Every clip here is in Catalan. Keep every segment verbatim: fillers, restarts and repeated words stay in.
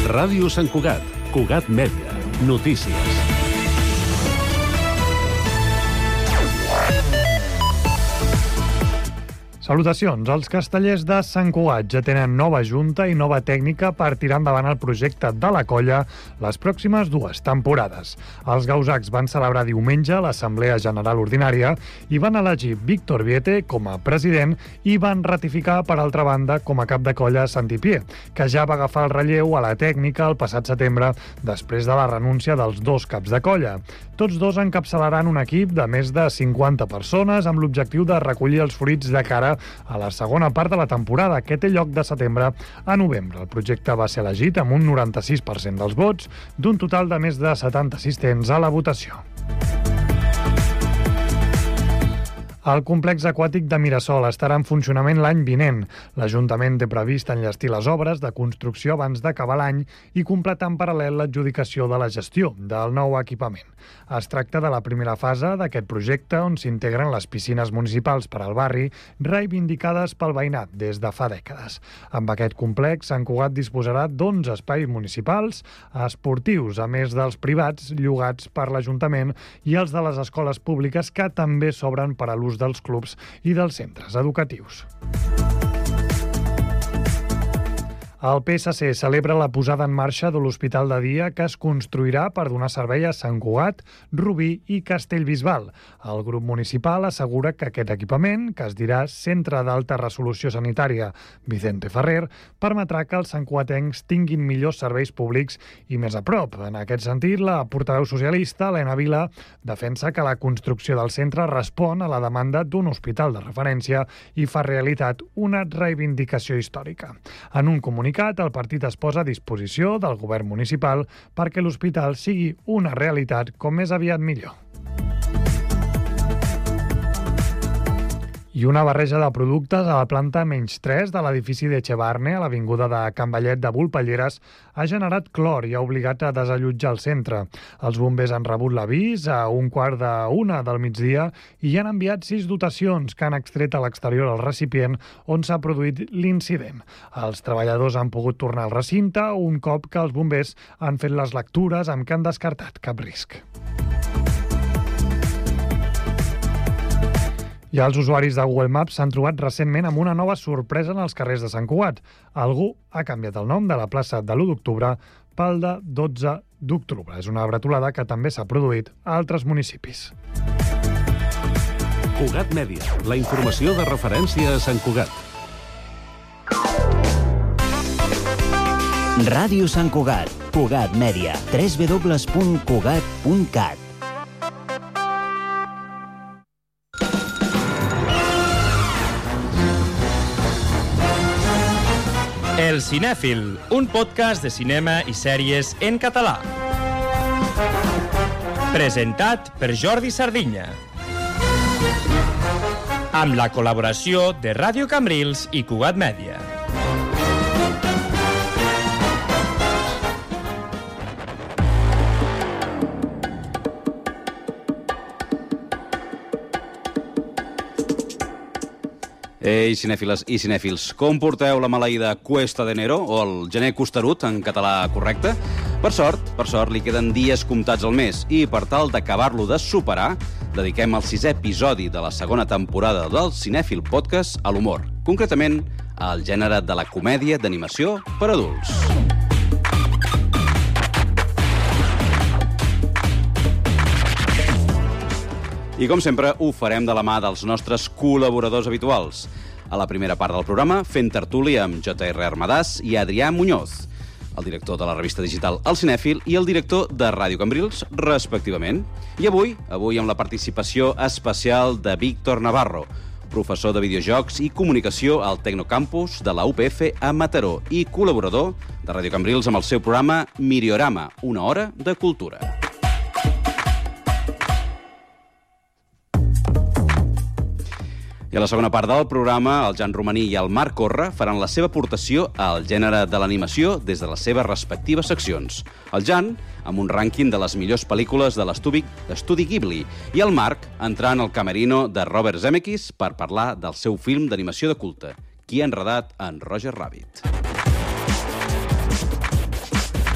Ràdio Sant Cugat, Cugat Mèdia, notícies. Salutacions. Els castellers de Sant Cugat ja tenen nova junta i nova tècnica per tirar endavant el projecte de la colla les pròximes dues temporades. Els gausacs van celebrar diumenge l'Assemblea General Ordinària i van elegir Víctor Viete com a president i van ratificar, per altra banda, com a cap de colla Santi Pié, que ja va agafar el relleu a la tècnica el passat setembre després de la renúncia dels dos caps de colla. Tots dos encapçalaran un equip de més de cinquanta persones amb l'objectiu de recollir els fruits de cara a la segona part de la temporada, que té lloc de setembre a novembre. El projecte va ser elegit amb un noranta-sis per cent dels vots, d'un total de més de setanta assistents a la votació. El complex aquàtic de Mirasol estarà en funcionament l'any vinent. L'Ajuntament té previst enllestir les obres de construcció abans d'acabar l'any i completar en paral·lel l'adjudicació de la gestió del nou equipament. Es tracta de la primera fase d'aquest projecte, on s'integren les piscines municipals per al barri, reivindicades pel veïnat des de fa dècades. Amb aquest complex, Sant Cugat disposarà d'onze espais municipals esportius, a més dels privats llogats per l'Ajuntament i els de les escoles públiques, que també s'obren per a l'ús dels clubs i dels centres educatius. El P S C celebra la posada en marxa de l'Hospital de Dia, que es construirà per donar servei a Sant Cugat, Rubí i Castellbisbal. El grup municipal assegura que aquest equipament, que es dirà Centre d'Alta Resolució Sanitària Vicente Ferrer, permetrà que els santcugatencs tinguin millors serveis públics i més a prop. En aquest sentit, la portaveu socialista, Helena Vila, defensa que la construcció del centre respon a la demanda d'un hospital de referència i fa realitat una reivindicació històrica. En un comunicat, el partit es posa a disposició del govern municipal perquè l'hospital sigui una realitat com més aviat millor. I una barreja de productes a la planta menys tres de l'edifici d'Echevarne, a l'avinguda de Can Vallet de Vulpelleres, ha generat clor i ha obligat a desallotjar el centre. Els bombers han rebut l'avís a un quart d'una del migdia i han enviat sis dotacions que han extret a l'exterior el recipient on s'ha produït l'incident. Els treballadors han pogut tornar al recinte un cop que els bombers han fet les lectures amb què han descartat cap risc. I els usuaris de Google Maps s'han trobat recentment amb una nova sorpresa en els carrers de Sant Cugat. Algú ha canviat el nom de la plaça de l'u d'octubre pel de dotze d'octubre. És una bretolada que també s'ha produït a altres municipis. Cugat Mèdia, la informació de referència a Sant Cugat. Ràdio Sant Cugat, Cugat Mèdia, w w w punt cugat punt cat. El Cinèfil, un podcast de cinema i sèries en català. Presentat per Jordi Sardinya. Amb la col·laboració de Ràdio Cambrils i Cugat Mèdia. Ei, cinèfiles i cinèfils, com porteu la maleïda Cuesta de Enero, o el gener costerut, en català correcte? Per sort, per sort, li queden dies comptats al mes, i per tal d'acabar-lo de superar, dediquem el sisè episodi de la segona temporada del Cinèfil Podcast a l'humor, concretament al gènere de la comèdia d'animació per adults. I com sempre, ho farem de la mà dels nostres col·laboradors habituals. A la primera part del programa, fent tertúlia amb J R Armadàs i Adrià Muñoz, el director de la revista digital El Cinèfil i el director de Ràdio Cambrils, respectivament. I avui, avui amb la participació especial de Víctor Navarro, professor de videojocs i comunicació al Tecnocampus de la U P F a Mataró i col·laborador de Ràdio Cambrils amb el seu programa Miriorama, una hora de cultura. I a la segona part del programa, el Jan Romaní i el Marc Corra faran la seva aportació al gènere de l'animació des de les seves respectives seccions. El Jan, amb un rànquing de les millors pel·lícules de l'estudi Ghibli, i el Marc entrant al camerino de Robert Zemeckis per parlar del seu film d'animació de culte, Qui ha enredat en Roger Rabbit.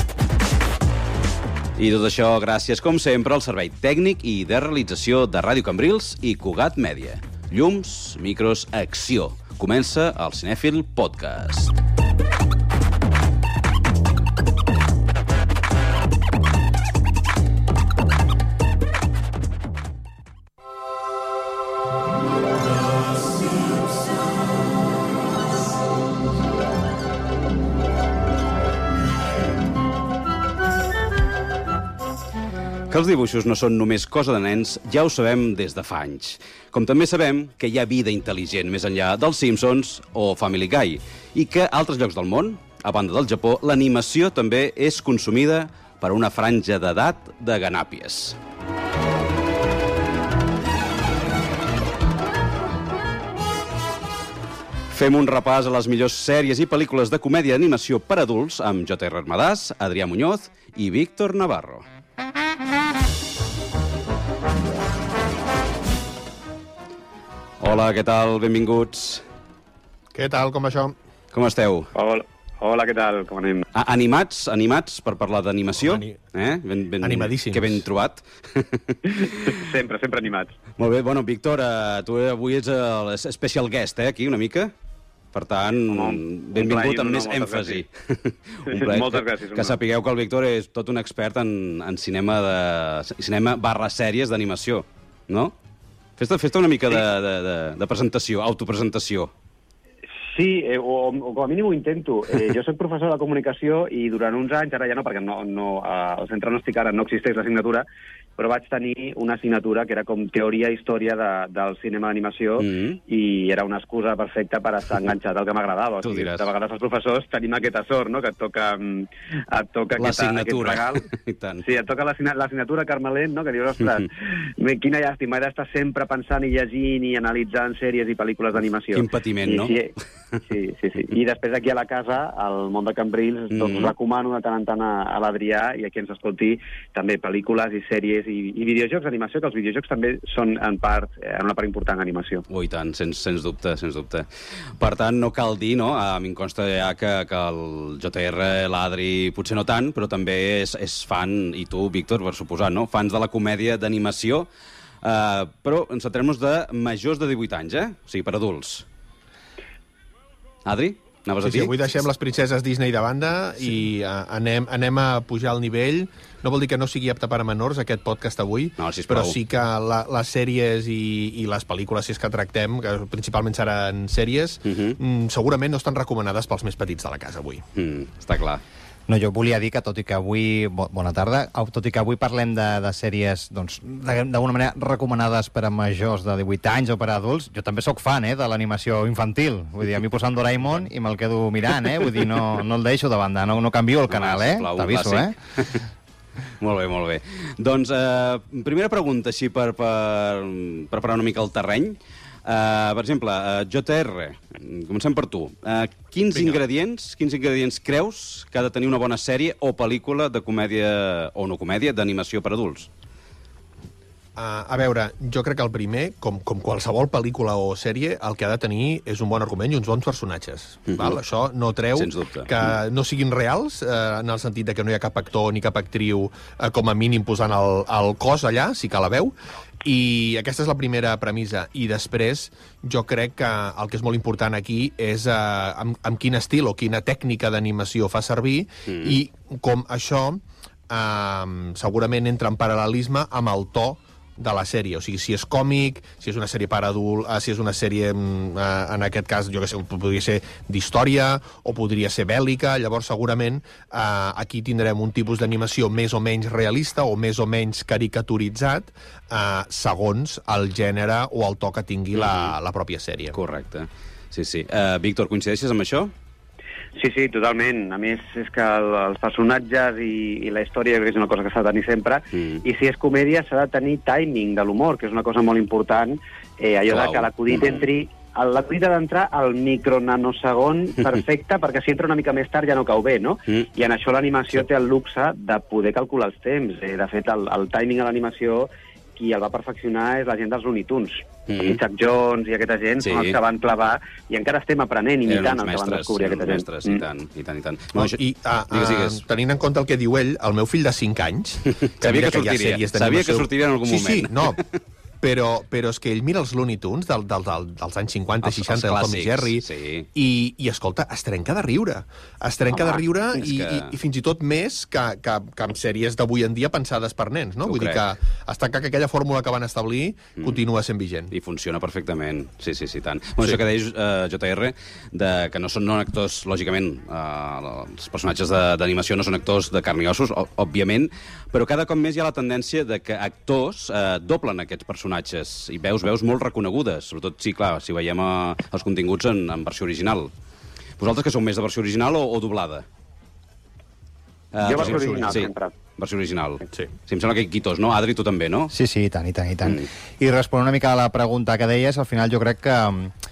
I tot això gràcies, com sempre, al servei tècnic i de realització de Ràdio Cambrils i Cugat Mèdia. Llums, micros, acció. Comença el Cinèfil Podcast. Que els dibuixos no són només cosa de nens, ja ho sabem des de fa anys. Com també sabem que hi ha vida intel·ligent més enllà dels Simpsons o Family Guy, i que a altres llocs del món, a banda del Japó, l'animació també és consumida per una franja d'edat de ganàpies. Fem un repàs a les millors sèries i pel·lícules de comèdia d'animació per adults amb J R Armadàs, Adrià Muñoz i Víctor Navarro. Hola, què tal? Benvinguts. Què tal, com va això? Com esteu? Hola, hola, què tal? Com anem? A animats, animats per parlar d'animació? Ani... Eh? Ben, ben, Animadíssims. Que ben trobat. Sempre, sempre animats. Molt bé, bueno, Víctor, uh, tu avui ets el special guest, eh, aquí, una mica. Per tant, Home, benvingut plaer, amb no, més èmfasi. Un plaer. Moltes gràcies. Que sapigueu que el Víctor és tot un expert en, en cinema, de, cinema barra sèries d'animació, no? Fes-te fes una mica sí. de, de, de, de presentació, autopresentació. Sí, eh, o, o com a mínim ho intento. Eh, jo soc professor de comunicació i durant uns anys, ara ja no, perquè no, no, al centre no estic ara, no existeix l'assignatura, però vaig tenir una assignatura que era com teoria i història de, del cinema d'animació mm-hmm. i era una excusa perfecta per estar enganxat al que m'agradava. O sigui, de vegades els professors tenim aquesta sort, no?, que et toca, et toca aquesta, aquest regal. I tant. Sí, et toca l'assignatura Carmelent, no?, que dius, ostres, mm-hmm. quina llàstima, he d'estar sempre pensant i llegint i analitzant sèries i pel·lícules d'animació. Quin patiment, I, no? Sí, sí, sí, sí. I després aquí a la casa, al món de Cambrils, mm-hmm. doncs recomano de tant en tant a, a l'Adrià i a qui ens escolti també pel·lícules i sèries i, i videojocs d'animació, que els videojocs també són en part, en una part important animació. Ui, tant, sens, sens dubte, sens dubte. Per tant, no cal dir, no?, a mi em consta ja que, que el J R, l'Adri, potser no tant, però també és, és fan, i tu, Víctor, per suposar, no?, fans de la comèdia d'animació, uh, però ens centrem-nos de majors de divuit anys, eh? O sigui, per adults. Adri? Anaves sí, a dir? Sí, avui deixem les princeses Disney de banda sí. i uh, anem, anem a pujar el nivell. No vol dir que no sigui apte per a menors, aquest podcast avui, no, sisplau. Però sí que la, les sèries i, i les pel·lícules, si és que tractem, que principalment seran sèries, uh-huh. mm, segurament no estan recomanades pels més petits de la casa avui. Mm, està clar. No, jo volia dir que, tot i que avui... Bona tarda. Tot i que avui parlem de, de sèries, doncs, d'alguna manera recomanades per a majors de divuit anys o per a adults, jo també sóc fan, eh, de l'animació infantil. Vull dir, a mi posant Doraemon i me'l quedo mirant, eh? Vull dir, no, no el deixo de banda, no, no canvio el canal, eh? T'aviso, eh? Molt bé, molt bé. Doncs, eh, primera pregunta, així, per, per preparar una mica el terreny. Uh, per exemple, uh, J R, comencem per tu. Uh, quins Vinga. ingredients quins ingredients creus que ha de tenir una bona sèrie o pel·lícula de comèdia, o no comèdia, d'animació per adults? Uh, a veure, jo crec que el primer, com, com qualsevol pel·lícula o sèrie, el que ha de tenir és un bon argument i uns bons personatges. Mm-hmm. Val? Això no treu que no siguin reals, uh, en el sentit de que no hi ha cap actor ni cap actriu uh, com a mínim posant el, el cos allà, sí que la veu, i aquesta és la primera premissa. I després, jo crec que el que és molt important aquí és uh, amb, amb quin estil o quina tècnica d'animació fa servir mm. i com això uh, segurament entra en paral·lelisme amb el to de la sèrie, o sigui, si és còmic, si és una sèrie per adult, eh, si és una sèrie, eh, en aquest cas, jo què sé, podria ser d'història o podria ser bèl·lica, llavors segurament eh, aquí tindrem un tipus d'animació més o menys realista o més o menys caricaturitzat eh, segons el gènere o el to que tingui la, la pròpia sèrie. Correcte. Sí, sí. Uh, Víctor, coincideixes amb això? Sí, sí, totalment. A més, és que el, els personatges i, i la història és una cosa que s'ha de tenir sempre, mm. i si és comèdia s'ha de tenir timing de l'humor, que és una cosa molt important, eh, allò Clau. de que l'acudit entri... L'acudit ha d'entrar al micronanosegon perfecte, perquè si entra una mica més tard ja no cau bé, no? Mm. I en això l'animació sí. té el luxe de poder calcular els temps. Eh, de fet, el, el timing a l'animació, qui el va perfeccionar és la gent dels Looney Tunes. Mm. Chuck Jones i aquesta gent sí. són els que van clavar, i encara estem aprenent, imitant el mestres, que van descobrir aquesta gent. Mestres, mm. i tant, i tant, i tant. No, no, I a, a, digues, digues. Tenint en compte el que diu ell, el meu fill de cinc anys... Sabia que, que sortiria, sabia que sortiria en algun sí, moment. Sí, sí, no... Però, però és que ell mira els Looney Tunes del, del, del, dels anys cinquanta, els, seixanta, del Tom i Jerry, sí. i, i, escolta, es trenca de riure. Es trenca Home, de riure i, que... i, i fins i tot més que, que, que amb sèries d'avui en dia pensades per nens, no? Vull crec. dir que està clar que aquella fórmula que van establir mm. continua sent vigent. I funciona perfectament. Sí, sí, sí, tant. Bueno, sí. Això que deies, uh, J R, de, que no són no actors, lògicament, uh, els personatges d'animació no són actors de carn i ossos, òbviament, però cada cop més hi ha la tendència de que actors uh, doblen aquests personatges i veus veus molt reconegudes, sobretot, sí, clar, si veiem uh, els continguts en, en versió original. Vosaltres que sou més de versió original o, o doblada? Uh, jo versió original, sí. sempre. Versió original. Sí. Sí, em sembla que quitos, no? Adri, tu també, no? Sí, sí, i tant, i tant, i tant. Mm. I responent una mica a la pregunta que deies, al final jo crec que...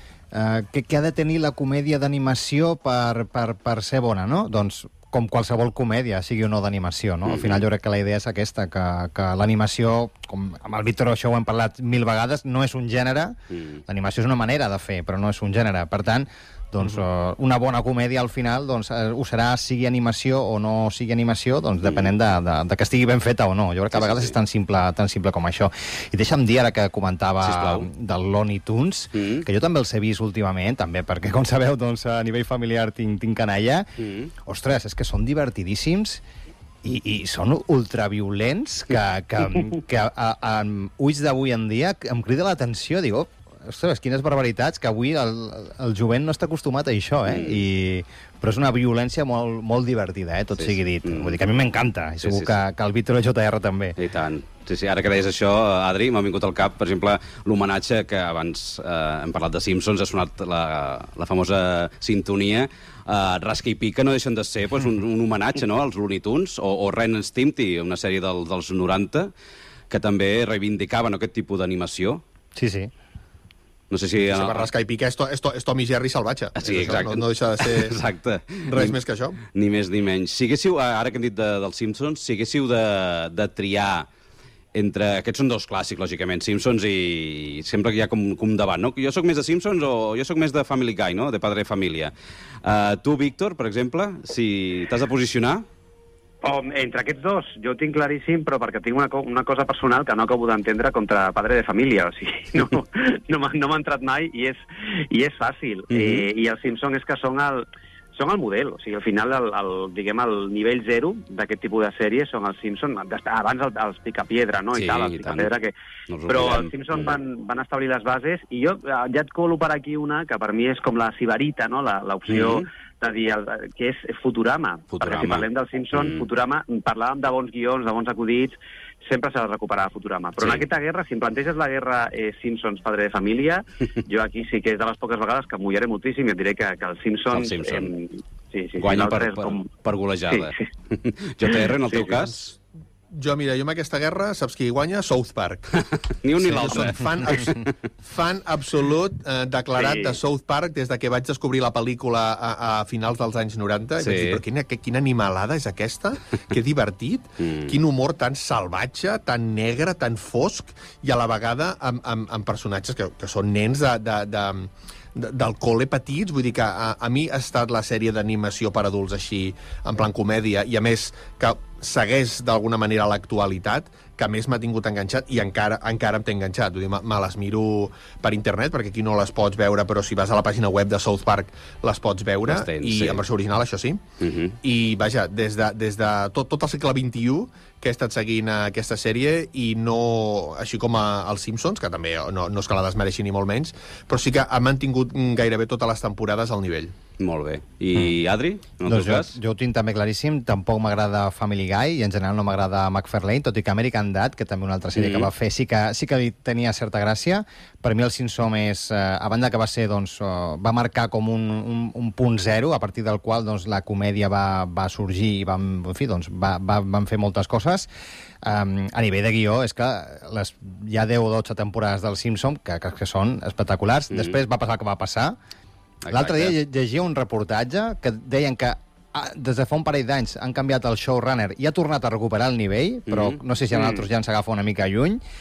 Uh, què, què ha de tenir la comèdia d'animació per, per, per ser bona, no? Doncs com qualsevol comèdia, sigui o no d'animació, no? Mm-hmm. Al final jo crec que la idea és aquesta, que, que l'animació, com amb el Víctor això ho hem parlat mil vegades, no és un gènere, mm. l'animació és una manera de fer, però no és un gènere. Per tant, doncs, uh, una bona comèdia al final doncs, uh, ho serà, sigui animació o no sigui animació, doncs depenent de, de, de que estigui ben feta o no. Jo crec que a vegades sí, sí, sí. és tan simple, tan simple com això. I deixa'm dir, ara que comentava Sisplau. del Looney Tunes, mm. que jo també els he vist últimament, també, perquè, com sabeu, doncs, a nivell familiar tinc, tinc canalla. Mm. Ostres, és que són divertidíssims i, i són ultraviolents que, que, que a, a, amb ulls d'avui en dia em crida l'atenció, dic, oh, ostres, quines barbaritats, que avui el, el jovent no està acostumat a això, eh? Mm. I, però és una violència molt, molt divertida, eh? Tot sí, sigui dit. Mm. Vull dir que a mi m'encanta, i segur sí, sí, que, sí. que el Víctor J R també. I tant. Sí, sí, ara que deies això, Adri, m'ha vingut al cap, per exemple, l'homenatge que abans eh, hem parlat de Simpsons, ha sonat la, la famosa sintonia, uh, Rasca i Pica no deixen de ser pues, un, un homenatge, no?, als Looney Tunes, o, o Ren and Stimpy, una sèrie del, dels noranta, que també reivindicaven aquest tipus d'animació. Sí, sí. No sé si... Si per Rasca i Pica és, to, és, to, és Tom i Jerry salvatge. Sí, exacte. No, no deixa de ser exacte. res ni, més que això. Ni més ni menys. Si haguéssiu, ara que hem dit de, dels Simpsons, si haguéssiu de, de triar entre... Aquests són dos clàssics, lògicament, Simpsons i sempre hi ha com, com un debat, no? Jo sóc més de Simpsons o jo sóc més de Family Guy, no? De Padre Família. Uh, tu, Víctor, per exemple, si t'has de posicionar... Oh, entre aquests dos, jo ho tinc claríssim, però perquè tinc una, co una cosa personal que no acabo d'entendre contra Padre de Família, o sigui, no, no m'ha no entrat mai i és, i és fàcil. Mm-hmm. eh, I els Simpsons és que són el, són el model, o sigui, al final, el, el, diguem, el nivell zero d'aquest tipus de sèries són els Simpsons, abans el, els Picapiedra, no? Sí, I tal, els Picapiedra, que... No però els Simpsons van, van establir les bases, i jo ja et colo per aquí una que per mi és com la sibarita, no? L'opció... Mm-hmm. de dir, el, que és Futurama. Futurama. Perquè si parlem dels Simpsons, mm. Futurama, parlàvem de bons guions, de bons acudits, sempre s'ha de recuperar Futurama. Però sí. en aquesta guerra, si em planteges la guerra eh, Simpsons-Padre de Família, jo aquí sí que és de les poques vegades que mullaré moltíssim i et diré que, que els Simpsons... El Simpson. eh, sí, sí, guanya sí, per, per, com... per golejada. Sí, sí. J R, en el teu sí, cas... Sí. Jo, mira, jo en aquesta guerra, saps qui guanya? South Park. Ni un sí, ni l'altre. Fan, abs fan absolut eh, declarat sí. de South Park des de que vaig descobrir la pel·lícula a, a finals dels anys noranta. Sí. I vaig dir, però quina, quina animalada és aquesta? Que divertit. Mm. Quin humor tan salvatge, tan negre, tan fosc, i a la vegada amb, amb, amb personatges que, que són nens de... de, de del col·le petits, vull dir que a, a mi ha estat la sèrie d'animació per adults així, en plan comèdia, i a més que segueix d'alguna manera l'actualitat, que més m'ha tingut enganxat, i encara encara em té enganxat. Vull dir, me les miro per internet, perquè aquí no les pots veure, però si vas a la pàgina web de South Park les pots veure, tens, i sí. en versió original, això sí. Uh -huh. I, vaja, des de, des de tot, tot el segle vint-i-u que he estat seguint aquesta sèrie, i no, així com a, als Simpsons, que també no, no és que la desmereixi ni molt menys, però sí que ha mantingut gairebé totes les temporades al nivell. Molt bé. I mm. Adri, en el doncs teu jo, cas? Jo ho tinc també claríssim. Tampoc m'agrada Family Guy i en general no m'agrada McFarlane, tot i que American Dad, que també una altra sèrie mm. que va fer, sí que, sí que tenia certa gràcia. Per mi el Simpson és, eh, a banda que va ser, doncs, eh, va marcar com un, un, un punt zero, a partir del qual doncs, la comèdia va, va sorgir i vam, en fi, doncs, va, va, van fer moltes coses. Um, a nivell de guió, és que les, hi ha deu o dotze temporades del Simpson que, que, que són espectaculars. Mm. Després va passar el que va passar. L'altre dia llegia un reportatge que deien que ah, des de fa un parell d'anys han canviat el showrunner i ha tornat a recuperar el nivell, però mm -hmm. no sé si a nosaltres ja ens agafa una mica lluny.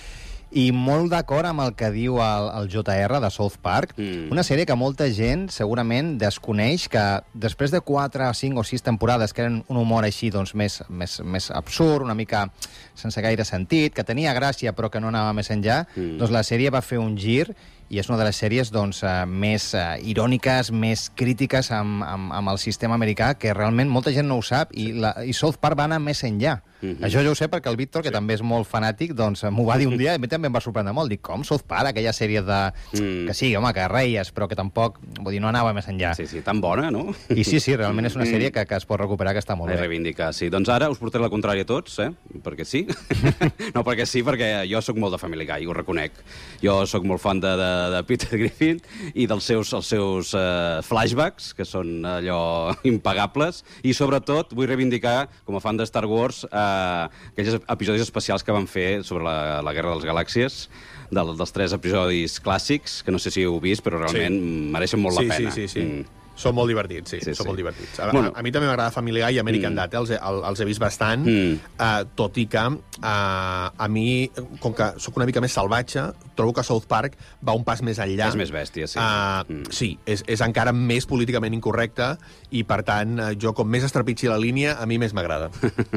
I molt d'acord amb el que diu el, el J R de South Park, mm. una sèrie que molta gent segurament desconeix, que després de quatre, cinc o sis temporades que eren un humor així doncs, més, més, més absurd, una mica sense gaire sentit, que tenia gràcia però que no anava més enllà, mm. doncs la sèrie va fer un gir i és una de les sèries doncs, uh, més uh, iròniques, més crítiques amb, amb, amb el sistema americà, que realment molta gent no ho sap, i, la, i South Park va anar més enllà. Mm-hmm. Això jo ho sé perquè el Víctor, que sí. també és molt fanàtic, doncs m'ho va dir un dia i a mi també em va sorprendre molt. Dic, com South Park, aquella sèrie de... Mm. que sí, home, que reies, però que tampoc, vull dir, no anava més enllà. Sí, sí, tan bona, no? I sí, sí, realment és una sèrie que, que es pot recuperar, que està molt bé. Reivindicar, sí. Doncs ara us portaré la contrària a tots, eh? Perquè sí. No, perquè sí, perquè jo sóc molt de Family Guy, ho reconec. Jo sóc molt fan de, de, de Peter Griffin i dels seus, els seus uh, flashbacks, que són allò impagables, i sobretot vull reivindicar, com a fan de Star Wars, uh, aquells episodis especials que van fer sobre la, la Guerra de les Galàxies, del, dels tres episodis clàssics, que no sé si heu vist, però realment sí. mereixen molt sí, la pena. Sí, sí, sí. Mm. Són molt divertits, sí, sí són sí. molt divertits. A, bueno. a, a mi també m'agrada Family Guy i American mm. Dad, eh? els, he, els he vist bastant, mm. uh, tot i que uh, a mi, com que sóc una mica més salvatge, trobo que South Park va un pas més enllà. És més bèstia, sí. Uh, mm. Sí, és, és encara més políticament incorrecte i, per tant, uh, jo com més estrepitgi la línia, a mi més m'agrada.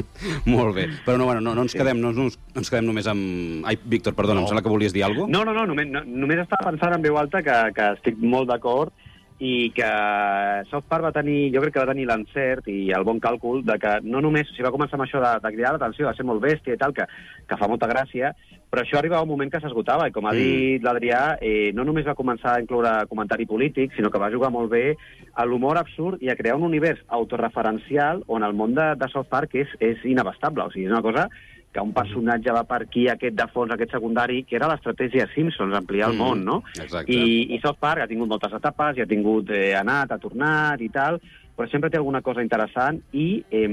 Molt bé. Però no, bueno, no, no, ens quedem, no, no ens quedem només amb... Ai, Víctor, perdona, no. em sembla que volies dir alguna cosa? No, no, no, només, no, només estava pensant en veu alta que, que estic molt d'acord i que South Park va tenir, jo crec que va tenir l'encert i el bon càlcul de que no només, o sigui, va començar amb això de, de cridar l'atenció, de ser molt bèstia i tal, que, que fa molta gràcia, però això arribava un moment que s'esgotava, i com ha dit mm. l'Adrià, eh, no només va començar a incloure comentari polític, sinó que va jugar molt bé a l'humor absurd i a crear un univers autorreferencial on el món de, de South Park és, és inabastable, o sigui, és una cosa que un personatge va per aquí, aquest de fons, aquest secundari, que era l'estratègia Simpsons, ampliar el mm, món, no? Exacte. I, I South Park ha tingut moltes etapes, i ha tingut eh, anat, ha tornat i tal, però sempre té alguna cosa interessant i eh,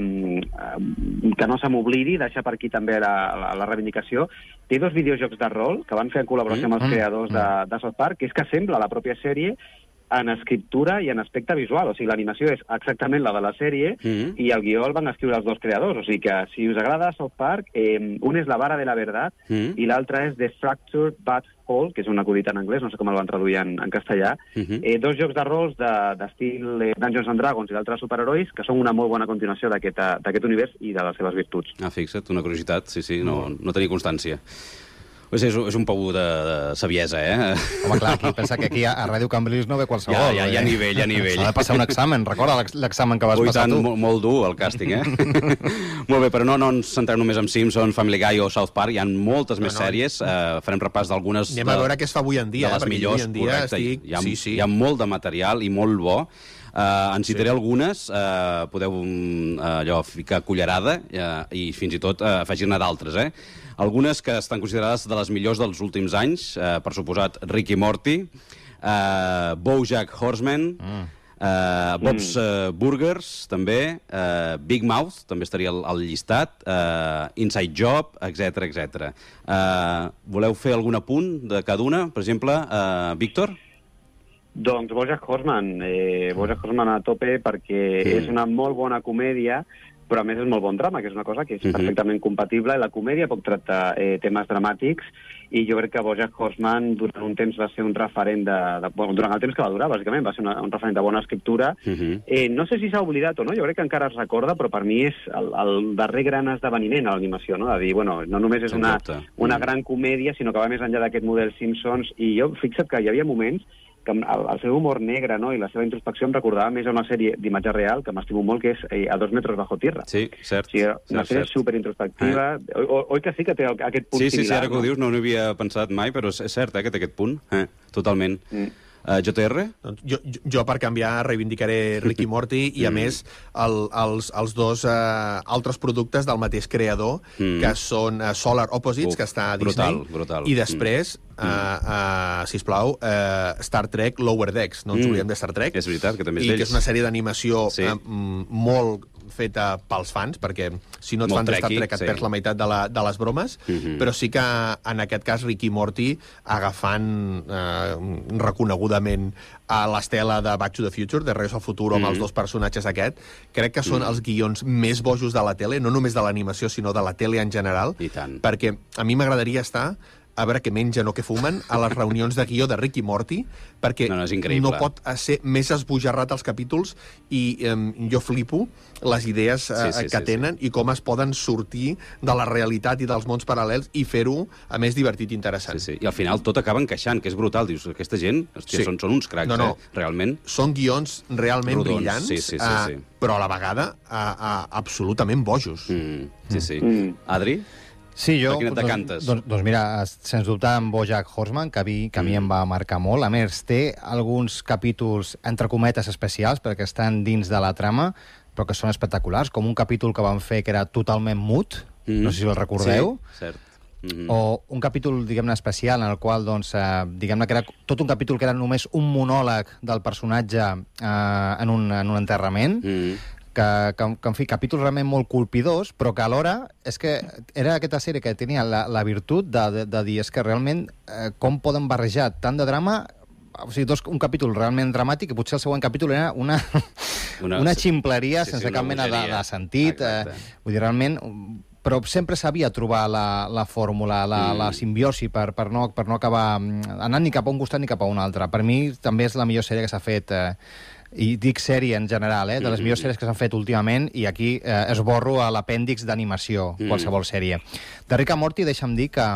que no se m'oblidi, deixar per aquí també la, la, la reivindicació, té dos videojocs de rol que van fer en col·laboració mm, amb els creadors mm, de, de South Park, que és que sembla la pròpia sèrie en escriptura i en aspecte visual. O sigui, l'animació és exactament la de la sèrie mm. i el guió el van escriure els dos creadors. O sigui que, si us agrada South Park, eh, un és La vara de la verdad mm. i l'altre és The Fractured But Whole, que és un acudit en anglès, no sé com el van traduir en, en castellà. Mm -hmm. eh, dos jocs de rols d'estil de, eh, Dungeons and Dragons i d'altres superherois que són una molt bona continuació d'aquest univers i de les seves virtuts. Ah, fixa't, una curiositat. Sí, sí, no, no tenia constància. Pues és, és un pou de, de saviesa, eh? Home, clar, aquí pensa que aquí a, a Ràdio Cambrils no ve qualsevol. Ja, ja, ja a nivell, ja a nivell. S'ha de passar un examen, recorda l'examen que vas Ui, passar tant, tu? Molt, molt dur, el càsting, eh? Molt bé, però no, no ens centrem només en Simpson, Family Guy o South Park, hi ha moltes no, més no. sèries, uh, farem repàs d'algunes... Anem a veure què es fa avui en dia, de les eh? millors, en dia correcte. Estic... Hi ha, sí, sí. hi ha molt de material i molt bo. Uh, en citaré sí. algunes, uh, podeu uh, allò, ficar cullerada uh, i fins i tot uh, afegir-ne d'altres, eh? Algunes que estan considerades de les millors dels últims anys, uh, per suposat Rick i Morty, uh, BoJack Horseman, mm. uh, Bob's uh, Burgers, també, uh, Big Mouth, també estaria al, al llistat, uh, Inside Job, etcètera, etcètera. Uh, voleu fer algun apunt de cada una? Per exemple, uh, Víctor? Doncs BoJack Horseman, eh, BoJack Horseman a tope perquè mm. és una molt bona comèdia, però a més és molt bon drama, que és una cosa que és mm-hmm. perfectament compatible, i la comèdia pot tractar eh, temes dramàtics, i jo crec que BoJack Horseman durant un temps va ser un referent de... de bueno, durant el temps que va durar, bàsicament, va ser una, un referent de bona escriptura. Mm-hmm. eh, no sé si s'ha oblidat o no, jo crec que encara es recorda, però per mi és el, el darrer gran esdeveniment a l'animació, no? De dir, bueno, no només és una, una gran comèdia, sinó que va més enllà d'aquest model Simpsons, i jo, fixa't que hi havia moments que el, el seu humor negre, no?, i la seva introspecció em recordava més a una sèrie d'imatge real que m'estimo molt, que és eh, A dos metros bajo tierra. Sí, cert. O sigui, una cert, sèrie superintrospectiva. Eh. O, oi que sí que té aquest punt sí, similar? Sí, sí, ara que ho dius no n'hi havia pensat mai, però és cert eh, que té aquest punt. Eh, totalment. Mm. Uh, J R? Doncs jo, jo, jo, per canviar, reivindicaré Rick i Morty i, a mm. més, el, els, els dos uh, altres productes del mateix creador, mm. que són uh, Solar Opposites, Uf, que està a Disney, brutal, brutal. i després, mm. uh, uh, sisplau, uh, Star Trek Lower Decks. No ens mm. oblidem de Star Trek. És veritat, que també és I d'ells. que és una sèrie d'animació sí. uh, molt feta pels fans, perquè si no ets fan de Star Trek et sí. perds la meitat de, la, de les bromes, mm-hmm. però sí que en aquest cas Rick i Morty agafant eh, reconegudament a l'estela de Back to the Future, de Regreso al Futuro, mm-hmm. amb els dos personatges aquest, crec que són mm-hmm. els guions més bojos de la tele, no només de l'animació, sinó de la tele en general, I tant. perquè a mi m'agradaria estar a veure què mengen o què fumen a les reunions de guió de Rick i Morty, perquè no, no, no pot ser més esbojarrat els capítols i eh, jo flipo les idees eh, sí, sí, que sí, tenen sí. i com es poden sortir de la realitat i dels mons paral·lels i fer-ho, a més, divertit i interessant. Sí, sí. I al final tot acaba encaixant, que és brutal. Dius, aquesta gent, hòstia, sí. són, són uns cracs, no, no. eh? Realment. Són guions realment rodons, brillants, sí, sí, sí, eh, sí. però a la vegada eh, eh, absolutament bojos. Mm, sí, sí. Mm. Adri? Sí, jo... Per quina te cantes? Doncs, doncs mira, sens dubte en BoJack Horseman, que a mi, que a mi mm. em va marcar molt. A més, té alguns capítols, entre cometes, especials, perquè estan dins de la trama, però que són espectaculars, com un capítol que van fer que era totalment mut, mm. no sé si el recordeu. Sí, cert. Mm-hmm. O un capítol, diguem-ne, especial, en el qual, doncs, eh, diguem-ne que era tot un capítol que era només un monòleg del personatge eh, en, un, en un enterrament, mm. que, que, que, en fi, capítols realment molt colpidors, però que alhora és que era aquesta sèrie que tenia la, la virtut de, de, de dir és que realment eh, com poden barrejar tant de drama, o sigui, dos, un capítol realment dramàtic i potser el següent capítol era una, una, una ximpleria sí, sense sí, cap mena de, de sentit. Eh, vull dir, realment... Però sempre sabia trobar la, la fórmula, la, mm. la simbiosi per, per, no, per no acabar anant ni cap a un costat ni cap a un altre. Per mi també és la millor sèrie que s'ha fet, eh, i dic sèrie en general, eh, de les mm-hmm. millors sèries que s'han fet últimament, i aquí eh, esborro a l'apèndix d'animació, mm. qualsevol sèrie. De Rick and Morty, deixa'm dir que,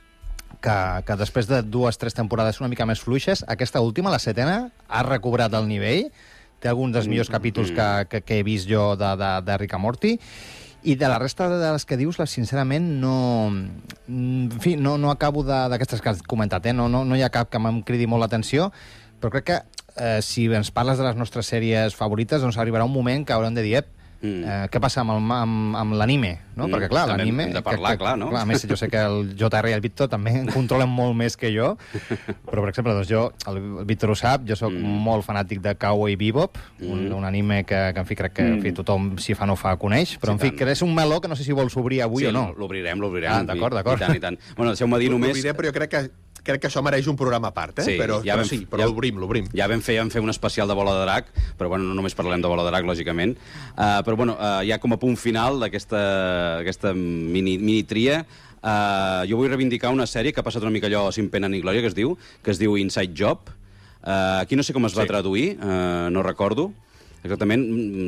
que, que després de dues, tres temporades una mica més fluixes, aquesta última, la setena, ha recobrat el nivell, té alguns dels millors capítols que, que, que he vist jo de, de, de Rick and Morty, i de la resta de les que dius, sincerament, no... En fi, no, no acabo d'aquestes que has comentat, eh? No, no, no hi ha cap que m'em cridi molt l'atenció, però crec que eh, si ens parles de les nostres sèries favorites, doncs arribarà un moment que haurem de dir, ep, Mm. Eh, què passa amb, el, amb, amb l'anime, no? Mm. Perquè, clar, l'anime... Hem de parlar, que, clar, no? Clar, a més, jo sé que el J R i el Víctor també en controlen molt més que jo, però, per exemple, doncs jo, el Víctor ho sap, jo sóc mm. molt fanàtic de Cowboy Bebop, mm. un, un anime que, que, en fi, crec que mm. en fi, tothom, si fa no fa, coneix, però, sí, en fi, que és un meló que no sé si vols obrir avui sí, o no. l'obrirem, l'obrirem. Ah, d'acord, d'acord. I tant, i tant. Bueno, deixeu-me dir només... L'obriré, però jo crec que crec que això mereix un programa a part, eh? Sí, però, ja però vam, sí, però ja, l'obrim, l'obrim. Ja vam fer, ja vam fer un especial de Bola de Drac, però bueno, no només parlem de Bola de Drac, lògicament. Uh, però bueno, uh, ja com a punt final d'aquesta aquesta mini, mini tria, uh, jo vull reivindicar una sèrie que ha passat una mica allò sin pena ni glòria, que es diu, que es diu Inside Job. Uh, aquí no sé com es va sí. traduir, uh, no recordo. Exactament,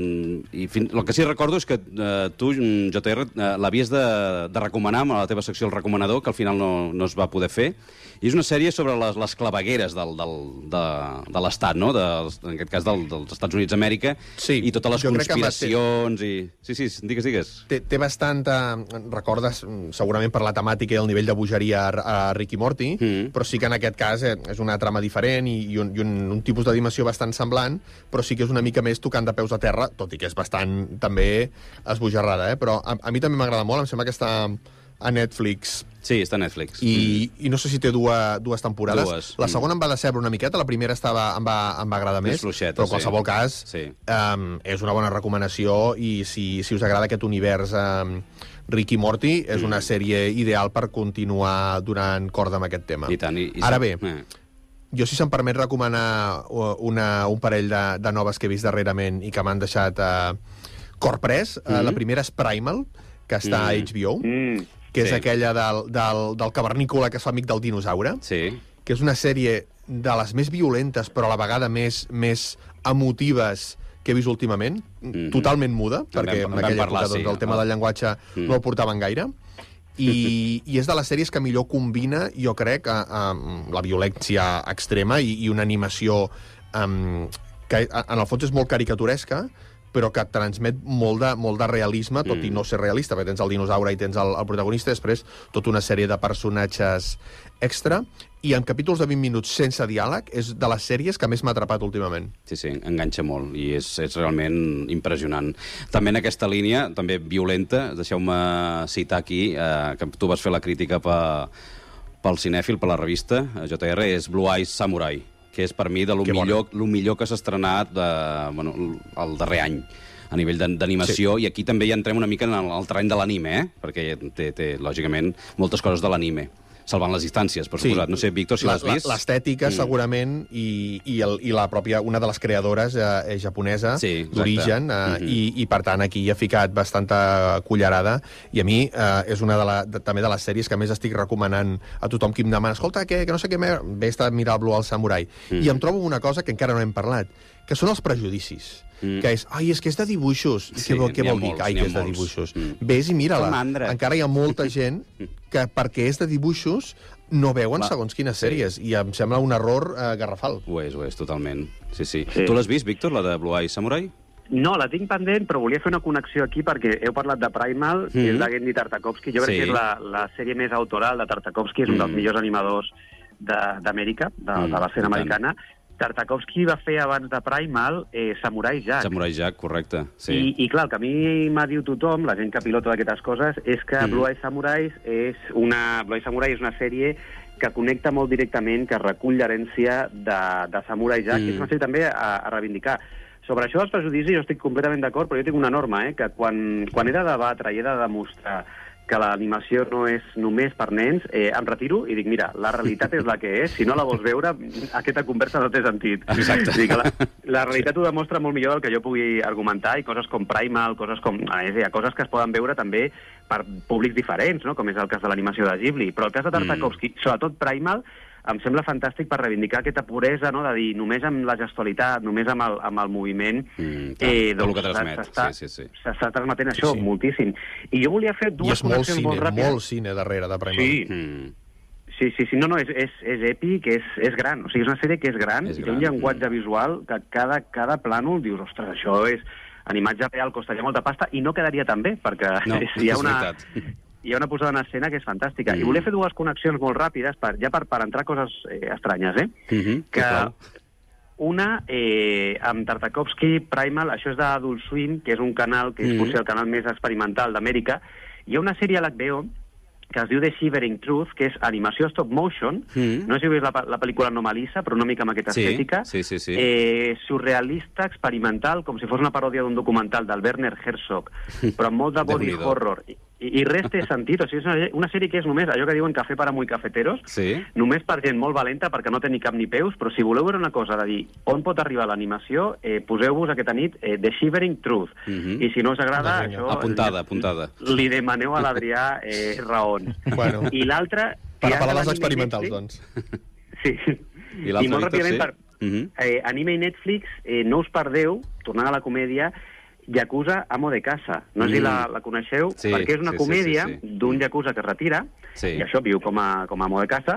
i fin... el que sí recordo és que eh, tu, J R, eh, l'havies de, de recomanar amb la teva secció El Recomanador, que al final no, no es va poder fer, i és una sèrie sobre les, les clavegueres del, del, de, de l'Estat, no? De, en aquest cas del, dels Estats Units d'Amèrica, sí, i totes les conspiracions... I... Sí, sí, digues, digues. Té, té bastanta... Recordes, segurament per la temàtica i el nivell de bogeria a, a Rick i Morty, mm. però sí que en aquest cas és una trama diferent i, i, un, i un, un tipus de dimensió bastant semblant, però sí que és una mica més tocant de peus a terra, tot i que és bastant també esbojarrada, eh? Però a, a mi també m'agrada molt, em sembla que està a Netflix. Sí, està a Netflix. I, mm. i no sé si té dues, dues temporades. Dues. La segona mm. em va decebre una miqueta, la primera estava, em, va, em va agradar més, fluixeta, però en qualsevol sí. cas sí. um, és una bona recomanació i si, si us agrada aquest univers um, Rick i Morty, és mm. una sèrie ideal per continuar donant corda amb aquest tema. I tant. I, i Ara bé, eh. jo, si se'm permet recomanar una, un parell de, de noves que he vist darrerament i que m'han deixat uh, corprès, mm. uh, la primera és Primal, que està mm. a H B O, mm. que és sí. aquella del, del, del cavernícola que es fa amic del dinosaure, sí. que és una sèrie de les més violentes, però a la vegada més, més emotives que he vist últimament, mm-hmm. totalment muda, en perquè vam, en aquella parlar, època doncs, sí. el tema del llenguatge mm. no el portaven gaire, I, i és de les sèries que millor combina, jo crec, a, a, la violència extrema i, i una animació um, que en el fons és molt caricaturesca, però que transmet molt de, molt de realisme, tot mm. i no ser realista, perquè tens el dinosaure i tens el, el protagonista, després tota una sèrie de personatges extra, i en capítols de vint minuts sense diàleg és de les sèries que més m'ha atrapat últimament. Sí, sí, enganxa molt, i és, és realment impressionant. També en aquesta línia, també violenta, deixeu-me citar aquí, eh, que tu vas fer la crítica pe, pel cinèfil, per la revista, J R, és Blue Eyes Samurai, que és per mi de lo millor, lo millor que s'ha estrenat de, bueno, el darrer any a nivell d'animació, sí. I aquí també ja entrem una mica en el, el terreny de l'anime, eh? Perquè té, té, lògicament, moltes coses de l'anime. salvant les distàncies, per suposat. No sé, Víctor, si l'has vist. L'estètica, mm. segurament, i, i, el, i la pròpia, una de les creadores eh, japonesa, sí, d'origen, eh, mm-hmm. i, i per tant aquí ha ficat bastanta cullerada, i a mi eh, és una de la, de, també de les sèries que més estic recomanant a tothom qui em demana, escolta, que, que no sé què, ve a mirar el Blue al Samurai, mm. i em trobo una cosa que encara no hem parlat, que són els prejudicis. Mm. Que és, ai, és que és de dibuixos. Sí, què vol, què vol dir que, ai, que és de dibuixos? Mm. Ves i mira-la. Encara hi ha molta gent que, perquè és de dibuixos, no veuen Va. segons quines sèries, sí. i em sembla un error eh, garrafal. Ho és, ho és, totalment. Sí, sí. sí. Tu l'has vist, Víctor, la de Blue Eye Samurai? No, la tinc pendent, però volia fer una connexió aquí perquè heu parlat de Primal, mm. que és de Genndy Tartakovsky. Jo crec sí. que és la, la sèrie més autoral de Tartakovsky, és un mm. dels millors animadors d'Amèrica, de, de, mm. de l'escena americana. Tartakovsky va fer abans de Primal eh, Samurai Jack. Samurai Jack, correcte. Sí. I, I clar, el que a mi m'ha dit tothom, la gent que pilota d'aquestes coses, és que mm. Blue Eye Samurai és una Blue Eye Samurai és una sèrie que connecta molt directament, que recull l'herència de, de Samurai Jack, mm. que és una sèrie també a, a reivindicar. Sobre això dels prejudicis jo estic completament d'acord, però jo tinc una norma, eh, que quan, quan he de debatre i he de demostrar que l'animació no és només per nens, eh, em retiro i dic, mira, la realitat és la que és, si no la vols veure, aquesta conversa no té sentit. Exacte. O sigui que la, la realitat ho demostra molt millor del que jo pugui argumentar, i coses com Primal, coses com... És dir, coses que es poden veure també per públics diferents, no? Com és el cas de l'animació de Ghibli. Però el cas de Tartakovsky, mm. sobretot Primal, em sembla fantàstic per reivindicar aquesta puresa, no?, de dir, només amb la gestualitat, només amb el, amb el moviment... Mm, eh, doncs, que transmet. S'està sí, sí, sí. transmetent això sí, sí. moltíssim. I jo volia fer dues connexions molt, molt ràpides. I és molt cine darrere de Primal. Sí, mm. sí, sí, sí. No, no, és, és, és èpic, és, és gran. O sigui, és una sèrie que és gran, és i té un llenguatge mm. visual que cada, cada plànol dius, ostres, això és... Animatge real costaria molta pasta i no quedaria tan bé, perquè no, hi ha una... hi ha una posada en escena que és fantàstica. Mm. I volia fer dues connexions molt ràpides, per, ja per, per entrar coses eh, estranyes, eh? Mm-hmm, que una, eh, amb Tartakovsky, Primal, això és d'Adult Swim, que és un canal que és mm. potser el canal més experimental d'Amèrica. Hi ha una sèrie a l'H B O que es diu The Shivering Truth, que és animació stop motion. Mm. No sé si heu vist la, la pel·lícula Anomalisa, però una mica amb aquesta sí, estètica. Sí, sí, sí. Eh, surrealista, experimental, com si fos una paròdia d'un documental del Werner Herzog, però amb molt de body horror. I, i res té sentit. O sigui, és una, una sèrie que és només allò que diuen cafè para muy cafeteros, sí. només per gent molt valenta, perquè no té ni cap ni peus, però si voleu veure una cosa de dir on pot arribar l'animació, eh, poseu-vos aquesta nit eh, The Shivering Truth. Mm-hmm. I si no us agrada, no, això... Apuntada, apuntada. Li demaneu a l'Adrià eh, raons. Bueno, I l'altra... Per a les experimentals, doncs. Sí. I l'altre, I molt ràpidament, sí? per mm-hmm. eh, anime i Netflix, eh, no us perdeu, tornant a la comèdia, Yakuza Amo de Casa. No sé mm. si la, la coneixeu, sí, perquè és una sí, comèdia sí, sí, sí. d'un Yakuza que es retira, sí. i això viu com a, com a amo de casa,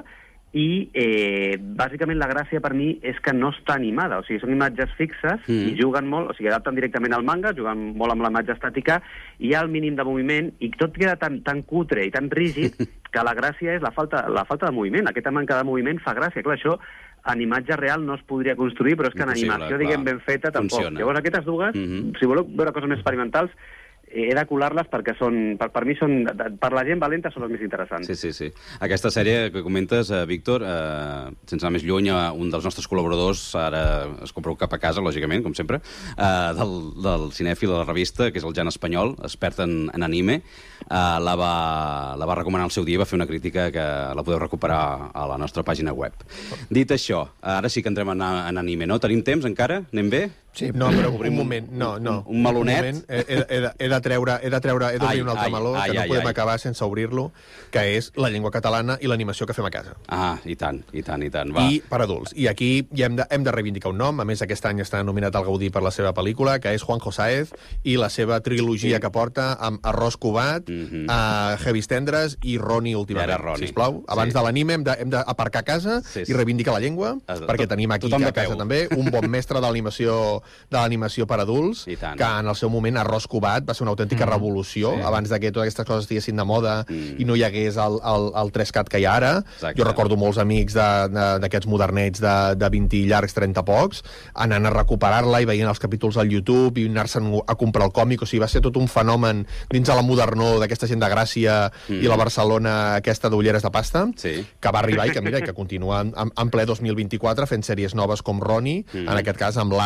i eh, bàsicament la gràcia per mi és que no està animada, o sigui, són imatges fixes mm. i juguen molt, o sigui, adapten directament al manga, juguen molt amb la imatge estàtica, i hi ha el mínim de moviment, i tot queda tan, tan cutre i tan rígid que la gràcia és la falta, la falta de moviment. Aquesta manca de moviment fa gràcia. Clar, això en imatge real no es podria construir, però és que en animació, diguem, ben feta, tampoc. Funciona. Llavors, aquestes dues, mm-hmm. si voleu veure coses més experimentals, he de colar-les perquè són, per, per mi són, per la gent valenta són les més interessants. Sí, sí, sí. Aquesta sèrie que comentes, eh, Víctor, eh, sense anar més lluny, eh, un dels nostres col·laboradors ara es compra un cap a casa, lògicament, com sempre, eh, del, del cinèfil de la revista, que és el Jan Espanyol, expert en, en anime, eh, la, va, la va recomanar al seu dia i va fer una crítica que la podeu recuperar a la nostra pàgina web. Dit això, ara sí que entrem en, en anime, no? Tenim temps encara? Anem bé? Sí, no, però un moment, no, no. Un, un malonet? Un moment, he, he, de, he de treure, he de treure, he d'obrir un altre ai, meló, ai, que no ai, podem ai. acabar sense obrir-lo, que és la llengua catalana i l'animació que fem a casa. Ah, i tant, i tant, i tant, va. I per adults. I aquí ja hem de, hem de reivindicar un nom, a més aquest any està nominat al Gaudí per la seva pel·lícula, que és Juanjo Sáez, i la seva trilogia sí. que porta amb Arròs Cubat, mm-hmm. a Heavis Tendres i Roni últimament, Roni. sisplau. Abans sí. de l'anime hem, de, hem d'aparcar a casa sí, sí. i reivindicar la llengua, es, perquè tenim aquí a casa també un bon mestre de l'animació de l'animació per adults, que en el seu moment Arròs Cubat va ser una autèntica mm. revolució, sí. abans de que totes aquestes coses estiguessin de moda mm. i no hi hagués el, el, el tres cat que hi ha ara. Exacte. Jo recordo molts amics d'aquests modernets de, de vint i llargs, trenta pocs, anant a recuperar-la i veient els capítols al YouTube i anar-se'n a comprar el còmic. O sigui, va ser tot un fenomen dins de la modernor d'aquesta gent de Gràcia mm. i la Barcelona aquesta d'ulleres de pasta, sí. que va arribar i que, mira, que continua en, en ple dos mil vint-i-quatre fent sèries noves com Roni, mm. en aquest cas amb l'art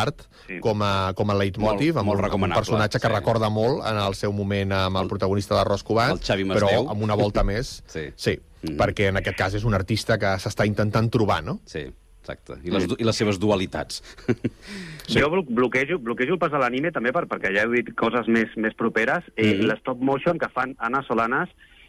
sí. com, a, com a leitmotiv, molt, amb, molt un, amb un personatge que sí. recorda molt en el seu moment amb el protagonista de Ros Cubat, el Xavi però Masdeu. amb una volta més. sí, sí mm-hmm. perquè en aquest cas és un artista que s'està intentant trobar, no? Sí, exacte. I les, i les seves dualitats. Sí. Jo bloquejo, bloquejo el pas de l'anime també per, perquè ja heu dit coses més, més properes. Eh, mm-hmm. L'stop motion que fan Anna Solanas,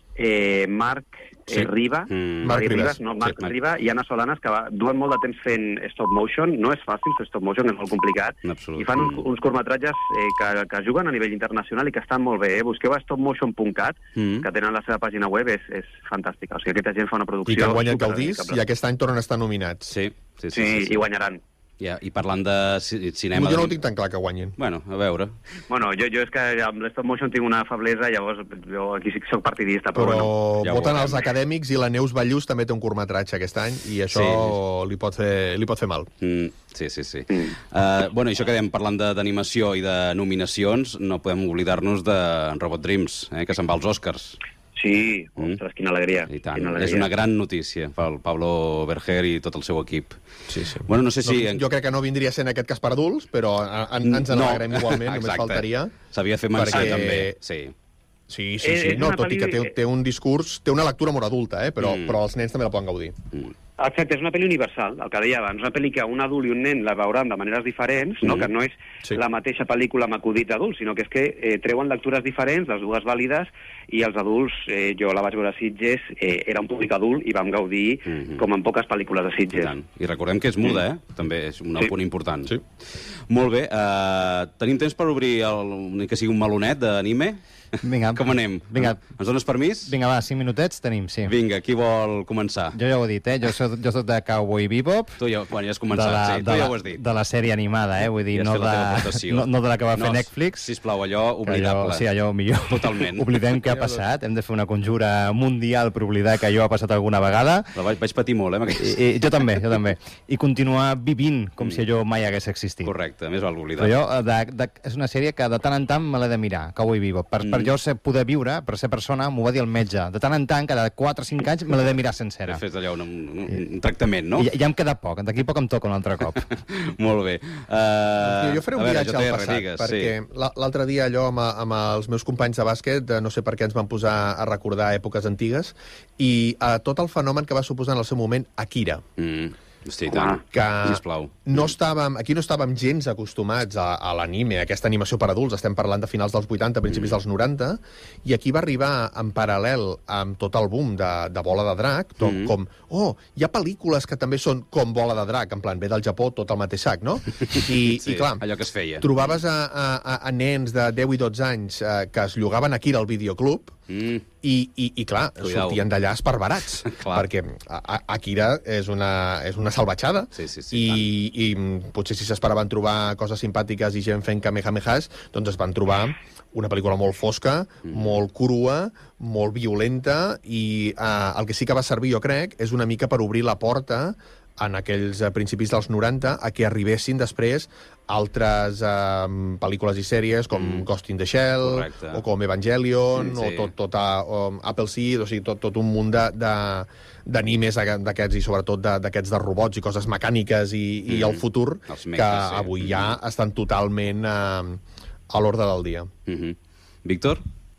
eh, Marc eh, sí. Riba, mm. Marc Ribas, no, Marc sí. Riba i Anna Solanas, que va, duen molt de temps fent stop motion. No és fàcil fer stop motion, és molt complicat. Absolut. I fan uns, uns curtmetratges eh, que, que juguen a nivell internacional i que estan molt bé. Eh? Busqueu a stopmotion punt cat, mm. que tenen la seva pàgina web, és, és fantàstica. O sigui, aquesta gent fa una producció... I que han guanyat Gaudís, i aquest any tornen a estar nominats. Sí, sí, sí. Sí, sí, sí. I guanyaran. Ja, i parlant de cinema... Jo no ho tinc tan clar que guanyin. Bueno, a veure. Bueno, jo, jo és que amb l'stop motion tinc una feblesa, llavors jo aquí sí que soc partidista, però, però bueno. Ja voten els acadèmics i la Neus Ballús també té un curtmetratge aquest any i això sí. li, pot fer, li pot fer mal. Mm, sí, sí, sí. Mm. Uh, bueno, això que dèiem parlant d'animació i de nominacions, no podem oblidar-nos de Robot Dreams, eh, que se'n va als Oscars. Sí, ostres, quina alegria. I tant. Quina alegria. És una gran notícia pel Pablo Berger i tot el seu equip. Sí, sí. Bueno, no sé si... No, jo crec que no vindria a ser en aquest cas per adults, però en, ens n'alegrem no. igualment, només faltaria. S'havia de fer menció perquè... també, sí. Sí, sí, sí. No, tot i que té, té un discurs, té una lectura molt adulta, eh? però, mm. però els nens també la poden gaudir. Mm. Exacte, és una pel·li universal, el que deia abans, una pel·li que un adult i un nen la veuran de maneres diferents, no? Mm. que no és sí. la mateixa pel·lícula amb acudits adults, sinó que és que eh, treuen lectures diferents, les dues vàlides, i els adults, eh, jo la vaig veure a Sitges, eh, era un públic adult i vam gaudir mm -hmm. com en poques pel·lícules de Sitges. I, I recordem que és muda, eh? També és un sí. punt important. Sí. Molt bé, uh, tenim temps per obrir el, que sigui un melonet d'anime? Vinga. Com anem? Vinga. Ens dones permís? Vinga, va, cinc minutets tenim, sí. Vinga, qui vol començar? Jo ja ho he dit, eh? Jo soc, jo soc de Cowboy Bebop. Tu ja, bueno, ja has començat, de la, sí, tu de ja la, ho has dit. De la sèrie animada, eh? Vull dir, ja no, de, no, no de la que va no, fer Netflix. Sisplau, allò oblidable. Allò, sí, allò millor. Totalment. Oblidem què ha passat. Hem de fer una conjura mundial per oblidar que allò ha passat alguna vegada. La vaig, vaig patir molt, eh? Amb I, i, jo també, jo també. I continuar vivint com mm. si allò mai hagués existit. Correcte, més val oblidar. Però jo, de, de, és una sèrie que de tant en tant me l'he de mirar, Cowboy Bebop. Per, mm. per jo ser, poder viure, per ser persona, m'ho va dir el metge. De tant en tant, cada quatre o cinc anys, me l'he de mirar sencera. Fes allò un, un, un tractament, no? I ja, ja em queda poc. D'aquí poc em toca un altre cop. Molt bé. Uh, jo, jo faré un veure, viatge al passat, digues, perquè sí. l'altre dia allò amb, amb els meus companys de bàsquet, no sé per què ens van posar a recordar èpoques antigues, i a tot el fenomen que va suposar en el seu moment Akira. Mm. Hosti, tant. Que sisplau. No estàvem, aquí no estàvem gens acostumats a, a l'anime, a aquesta animació per adults. Estem parlant de finals dels vuitanta, principis mm. dels noranta, i aquí va arribar en paral·lel amb tot el boom de, de Bola de Drac, tot, mm. com, oh, hi ha pel·lícules que també són com Bola de Drac, en plan, ve del Japó tot el mateix sac, no? I, sí, i clar, allò que es feia. Trobaves a, a, a nens de deu i dotze anys eh, que es llogaven aquí al videoclub, mm. i, i, i clar, Cuidao. sortien d'allà esparverats, perquè a, a, Akira és una, és una salvatjada, sí, sí, sí, i, i potser si s'esperaven trobar coses simpàtiques i gent fent kamehamehas, doncs es van trobar una pel·lícula molt fosca, mm. molt crua, molt violenta, i eh, el que sí que va servir, jo crec, és una mica per obrir la porta en aquells principis dels noranta a que arribessin després altres eh, pel·lícules i sèries com mm. Ghost in the Shell, correcte. O com Evangelion, sí, sí. o tot, tot a, o Appleseed, o sigui, tot, tot un munt de, de, d'animes d'aquests i sobretot d'aquests de, de robots i coses mecàniques i, mm. i el futur, meques, que sí. avui ja mm. estan totalment eh, a l'ordre del dia. Mm-hmm. Víctor?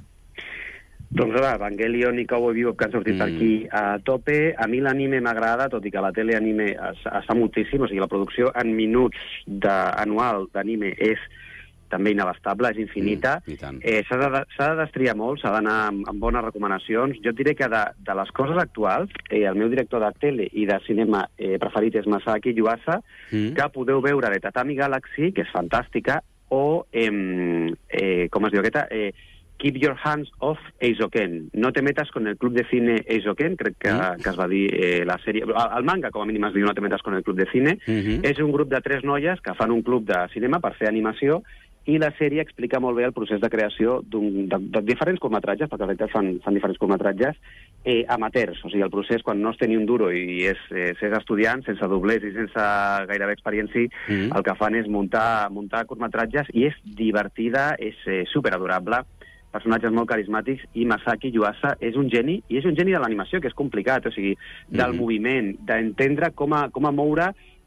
Doncs va, Evangelion i Cowboy Bebop que han sortit mm. per aquí a tope. A mi l'anime m'agrada, tot i que la tele anime es, es fa moltíssim, o sigui, la producció en minuts de, anual d'anime és també inabastable, és infinita. Mm, eh, s'ha de, s'ha de destriar molt, s'ha d'anar amb, amb bones recomanacions. Jo et diré que de, de les coses actuals, eh, el meu director de tele i de cinema eh, preferit és Masaaki Yuasa, mm. que podeu veure de Tatami Galaxy, que és fantàstica, o, eh, eh, com es diu aquesta... Eh, Keep Your Hands Off Eizouken. No te metas con el club de cine Eizouken, crec que, mm. que es va dir eh, la sèrie... El manga, com a mínim, es diu No te metas con el club de cine. Mm-hmm. És un grup de tres noies que fan un club de cinema per fer animació, i la sèrie explica molt bé el procés de creació de, de diferents curtmetratges, perquè en realitat fan, fan diferents curtmetratges, eh, amateurs. O sigui, el procés quan no es té ni un duro i és, eh, és estudiant, sense doblers i sense gairebé experiència, mm. el que fan és muntar, muntar curtmetratges, i és divertida, és eh, superadorable, personatges molt carismàtics, i Masaaki Yuasa és un geni, i és un geni de l'animació, que és complicat, o sigui, del mm-hmm. moviment, d'entendre com a, com a moure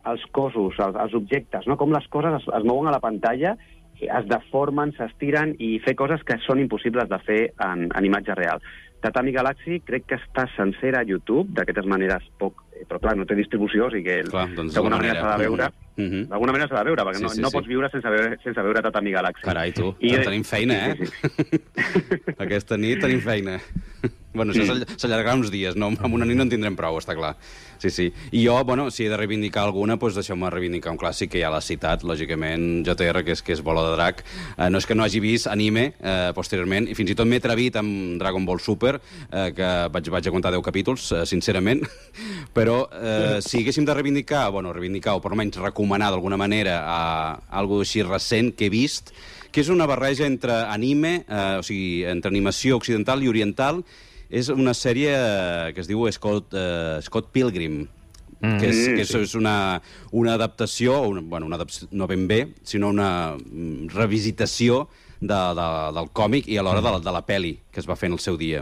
els cossos, els, els objectes, no? Com les coses es, es mouen a la pantalla, es deformen, s'estiren i fer coses que són impossibles de fer en, en imatge real. Tatami Galaxy crec que està sencera a YouTube, d'aquestes maneres poc... Però clar, no té distribució, o sigui que clar, doncs d'alguna manera s'ha de veure. Mm-hmm. D'alguna manera s'ha de veure, perquè sí, no, sí, no sí. pots viure sense veure, sense veure Tatami Galaxy. Carai, tu, I... tenim feina, eh? Sí, sí, sí. Aquesta nit tenim feina. Bueno, això mm. s'allargarà uns dies, no? Amb una nit no en tindrem prou, està clar. Sí, sí. I jo, bueno, si he de reivindicar alguna, doncs deixeu-me reivindicar un clàssic que ja l'ha citat, lògicament, J R, que és, que és Bola de Drac. Eh, no és que no hagi vist anime eh, posteriorment, i fins i tot m'he atrevit amb Dragon Ball Super, eh, que vaig, vaig aguantar deu capítols, eh, sincerament, però eh, si haguéssim de reivindicar, bueno, reivindicar o per almenys recomanar d'alguna manera a, a algo així recent que he vist, que és una barreja entre anime, eh, o sigui, entre animació occidental i oriental. És una sèrie que es diu Scott, uh, Scott Pilgrim, mm. que, és, que és, és una, una adaptació, una, bueno, una adaptació, no ben bé, sinó una mm, revisitació de, de, del còmic i alhora de, de la peli que es va fer en el seu dia.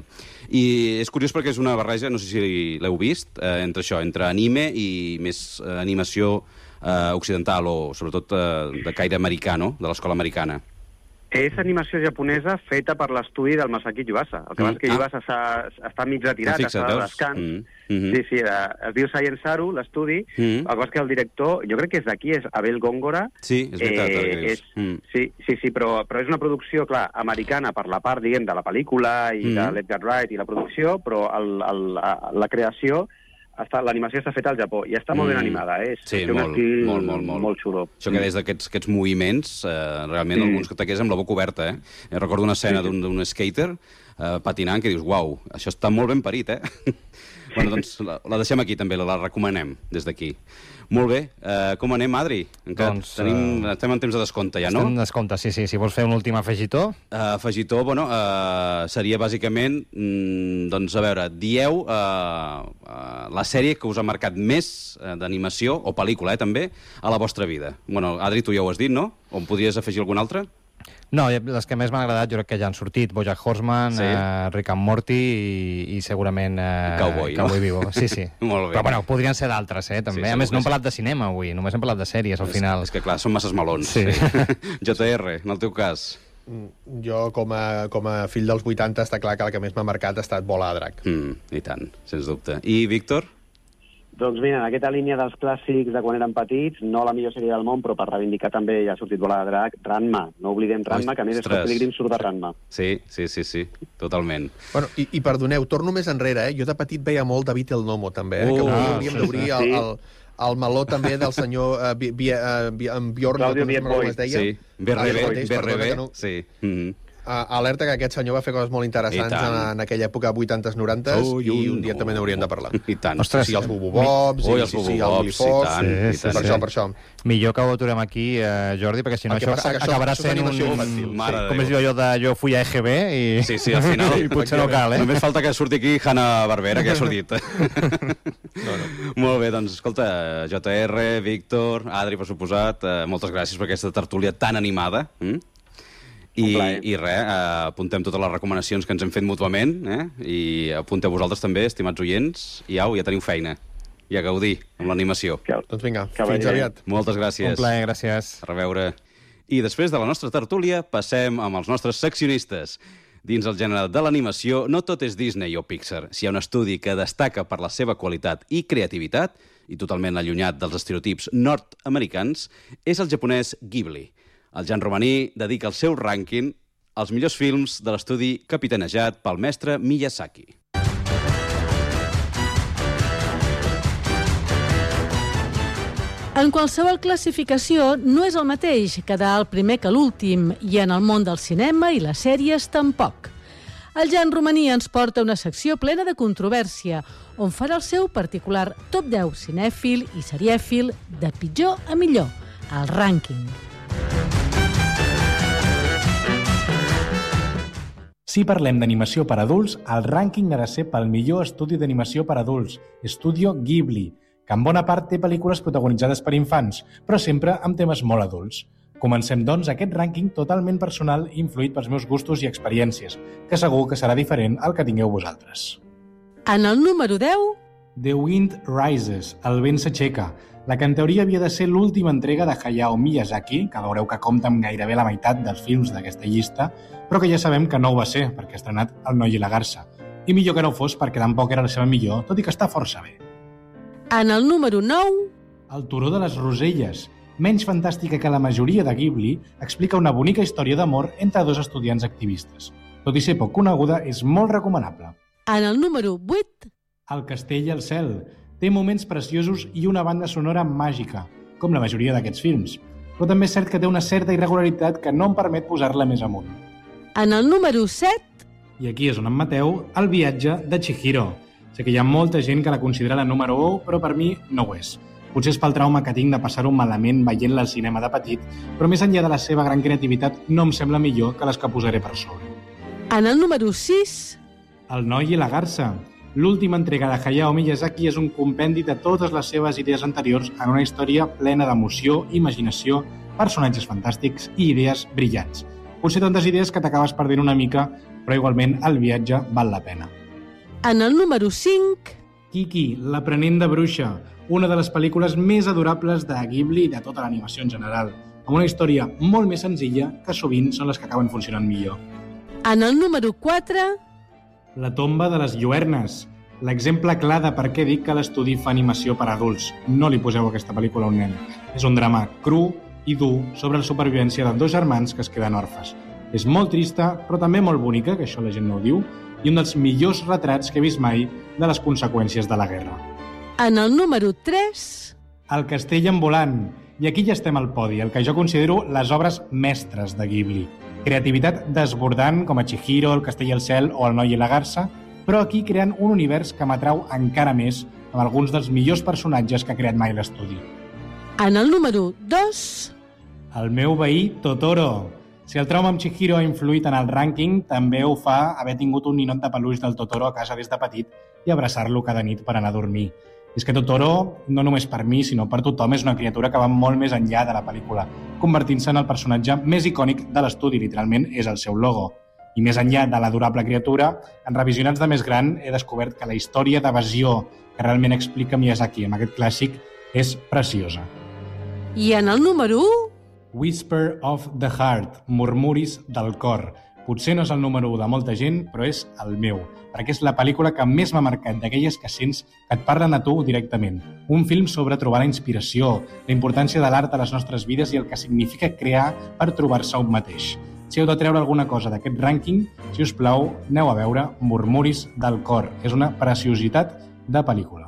I és curiós perquè és una barreja, no sé si l'heu vist, eh, entre això, entre anime i més eh, animació eh, occidental o sobretot eh, de caire americà, no? De l'escola americana. És animació japonesa feta per l'estudi del Masaki Yuasa. El que passa mm. és que Yuasa ah. està mig retirat, està de descans. Mm. Mm-hmm. Sí, sí, es diu Science Saru, l'estudi. Mm. El que passa és que el director, jo crec que és d'aquí, és Abel Góngora. Sí, és veritat. Eh, és, mm. Sí, sí, sí, però, però és una producció, clar, americana per la part, diguem, de la pel·lícula i mm. de l'Edgar Wright i la producció, però el, el, la, la creació... l'animació està feta al Japó i està molt ben animada, eh? És sí, un molt, estil molt, molt, molt. molt xulo. Això que des d'aquests aquests moviments, eh, realment mm. alguns que t'hagués amb la boca oberta, eh? eh recordo una escena sí, sí. d'un skater eh, patinant que dius, uau, això està molt ben parit, eh? Bueno, doncs la, la deixem aquí també, la, la recomanem des d'aquí. Molt bé, eh, com anem, Adri? Encara doncs, tenim, uh, estem en temps de descompte ja, no? Estem en descompte, sí, sí. Si vols fer un últim afegitó? Uh, afegitó, bueno, uh, seria bàsicament, mm, doncs, a veure, dieu uh, uh, la sèrie que us ha marcat més uh, d'animació, o pel·lícula, eh, també, a la vostra vida. Bueno, Adri, tu ja ho has dit, no? O em podries afegir alguna altra? No, les que més m'han agradat jo crec que ja han sortit. BoJack Horseman, sí. eh, Rick and Morty i, i segurament... Eh, Cowboy, Cowboy no? Vivo. Sí, sí. Molt bé. Però bueno, podrien ser d'altres, eh, també. Sí, a més, no hem parlat de cinema avui, només hem parlat de sèries al final. És, és que clar, són masses melons. Sí. Sí. J R, en el teu cas... Jo, com a, com a fill dels vuitanta, està clar que el que més m'ha marcat ha estat Bola de Drac. Mm, I tant, sens dubte. I Víctor? Doncs mira, en aquesta línia dels clàssics de quan érem petits, no la millor sèrie del món, però per reivindicar també, ja ha sortit Bola de Drac, Ranma. No oblidem Ranma, que a més Scott Pilgrim surt de Ranma. Sí, sí, sí, sí, totalment. Bueno, i, i perdoneu, torno més enrere, eh? Jo de petit veia molt David el Nomo, també, eh? Uh, que ah, hauríem d'obrir el, el, el meló també del senyor uh, Bi, Bi, uh, Bi, uh, Bjorn, Claudio no, no, com es deia. Sí, B R B, B R B, no... sí. Mm-hmm. Uh, alerta que aquest senyor va fer coses molt interessants en, en aquella època vuitantes norantes oh, i un dia no. també n'hauríem de parlar. I tant. Ostres, sí, els Bubobobs, oh, i, els sí, sí, el Billy Fox, sí, sí, sí, per sí. això, per això. Millor que ho aturem aquí, eh, Jordi, perquè si no això, això acabarà sent un... Infantil, sí, com és jo, jo de jo fui a E G B i... Sí, sí, al final... I potser no cal, eh? Només falta que surti aquí Hanna-Barbera, que ha sortit. no, no. Molt bé, doncs, escolta, J R, Víctor, Adri, per suposat, eh, moltes gràcies per aquesta tertúlia tan animada. Mm? I, i res, eh, apuntem totes les recomanacions que ens hem fet mútuament, eh? I apunteu vosaltres també, estimats oients, i au, ja teniu feina. I a gaudir amb l'animació. Doncs vinga, fins aviat. Moltes gràcies. Un plaer, gràcies. A reveure. I després de la nostra tertúlia, passem amb els nostres seccionistes. Dins el gènere de l'animació, no tot és Disney o Pixar. Si hi ha un estudi que destaca per la seva qualitat i creativitat, i totalment allunyat dels estereotips nord-americans, és el japonès Ghibli. El Jan Romaní dedica el seu rànquing als millors films de l'estudi capitanejat pel mestre Miyazaki. En qualsevol classificació no és el mateix quedar el primer que l'últim, i en el món del cinema i les sèries tampoc. El Jan Romaní ens porta una secció plena de controvèrsia, on farà el seu particular top deu cinèfil i serièfil de pitjor a millor, el rànquing. Si parlem d'animació per adults, el rànquing ha de ser pel millor estudi d'animació per adults, Estudio Ghibli, que en bona part té pel·lícules protagonitzades per infants, però sempre amb temes molt adults. Comencem, doncs, aquest rànquing totalment personal i influït pels meus gustos i experiències, que segur que serà diferent al que tingueu vosaltres. En el número deu... The Wind Rises, El vent s'aixeca, la que en teoria havia de ser l'última entrega de Hayao Miyazaki, que veureu que compta amb gairebé la meitat dels films d'aquesta llista, però que ja sabem que no ho va ser, perquè ha estrenat El noi i la garça. I millor que no ho fos, perquè tampoc era la seva millor, tot i que està força bé. En el número nou... El turó de les Roselles, menys fantàstica que la majoria de Ghibli, explica una bonica història d'amor entre dos estudiants activistes. Tot i ser poc coneguda, és molt recomanable. En el número vuit... El castell al cel. Té moments preciosos i una banda sonora màgica, com la majoria d'aquests films. Però també és cert que té una certa irregularitat que no em permet posar-la més amunt. En el número set... I aquí és on em mateu, El viatge de Chihiro. Sé que hi ha molta gent que la considera la número u, però per mi no ho és. Potser és pel trauma que tinc de passar-ho malament veient-la al cinema de petit, però més enllà de la seva gran creativitat no em sembla millor que les que posaré per sobre. En el número sis... El noi i la garça. L'última entrega de Hayao Miyazaki és un compendi de totes les seves idees anteriors en una història plena d'emoció, imaginació, personatges fantàstics i idees brillants. Potser tantes idees que t'acabes perdent una mica, però igualment el viatge val la pena. En el número cinc... Kiki, l'aprenent de bruixa, una de les pel·lícules més adorables de Ghibli i de tota l'animació en general, amb una història molt més senzilla que sovint són les que acaben funcionant millor. En el número quatre... La tomba de les lluernes, l'exemple clar de per què dic que l'estudi fa animació per a adults. No li poseu aquesta pel·lícula a un nen. És un drama cru i dur sobre la supervivència de dos germans que es queden orfes. És molt trista, però també molt bonica, que això la gent no ho diu, i un dels millors retrats que he vist mai de les conseqüències de la guerra. En el número tres... El castell ambulant. I aquí ja estem al podi, el que jo considero les obres mestres de Ghibli. Creativitat desbordant, com a Chihiro, El castell al cel o El noi i la garça, però aquí creen un univers que m'atrau encara més amb alguns dels millors personatges que ha creat mai l'estudi. En el número dos... El meu veí Totoro. Si el trauma amb Chihiro ha influït en el rànquing, també ho fa haver tingut un ninot de peluix del Totoro a casa des de petit i abraçar-lo cada nit per anar a dormir. És que Totoro, no només per mi, sinó per tothom, és una criatura que va molt més enllà de la pel·lícula, convertint-se en el personatge més icònic de l'estudi, literalment és el seu logo. I més enllà de l'adorable criatura, en revisionats de més gran he descobert que la història d'evasió que realment explica Miyazaki amb aquest clàssic és preciosa. I en el número u... Whisper of the Heart, murmuris del cor. Potser no és el número u de molta gent, però és el meu, perquè és la pel·lícula que més m'ha marcat d'aquelles que sents que et parlen a tu directament. Un film sobre trobar la inspiració, la importància de l'art a les nostres vides i el que significa crear per trobar-se un mateix. Si heu de treure alguna cosa d'aquest rànquing, si us plau, aneu a veure Murmuris del cor. És una preciositat de pel·lícula.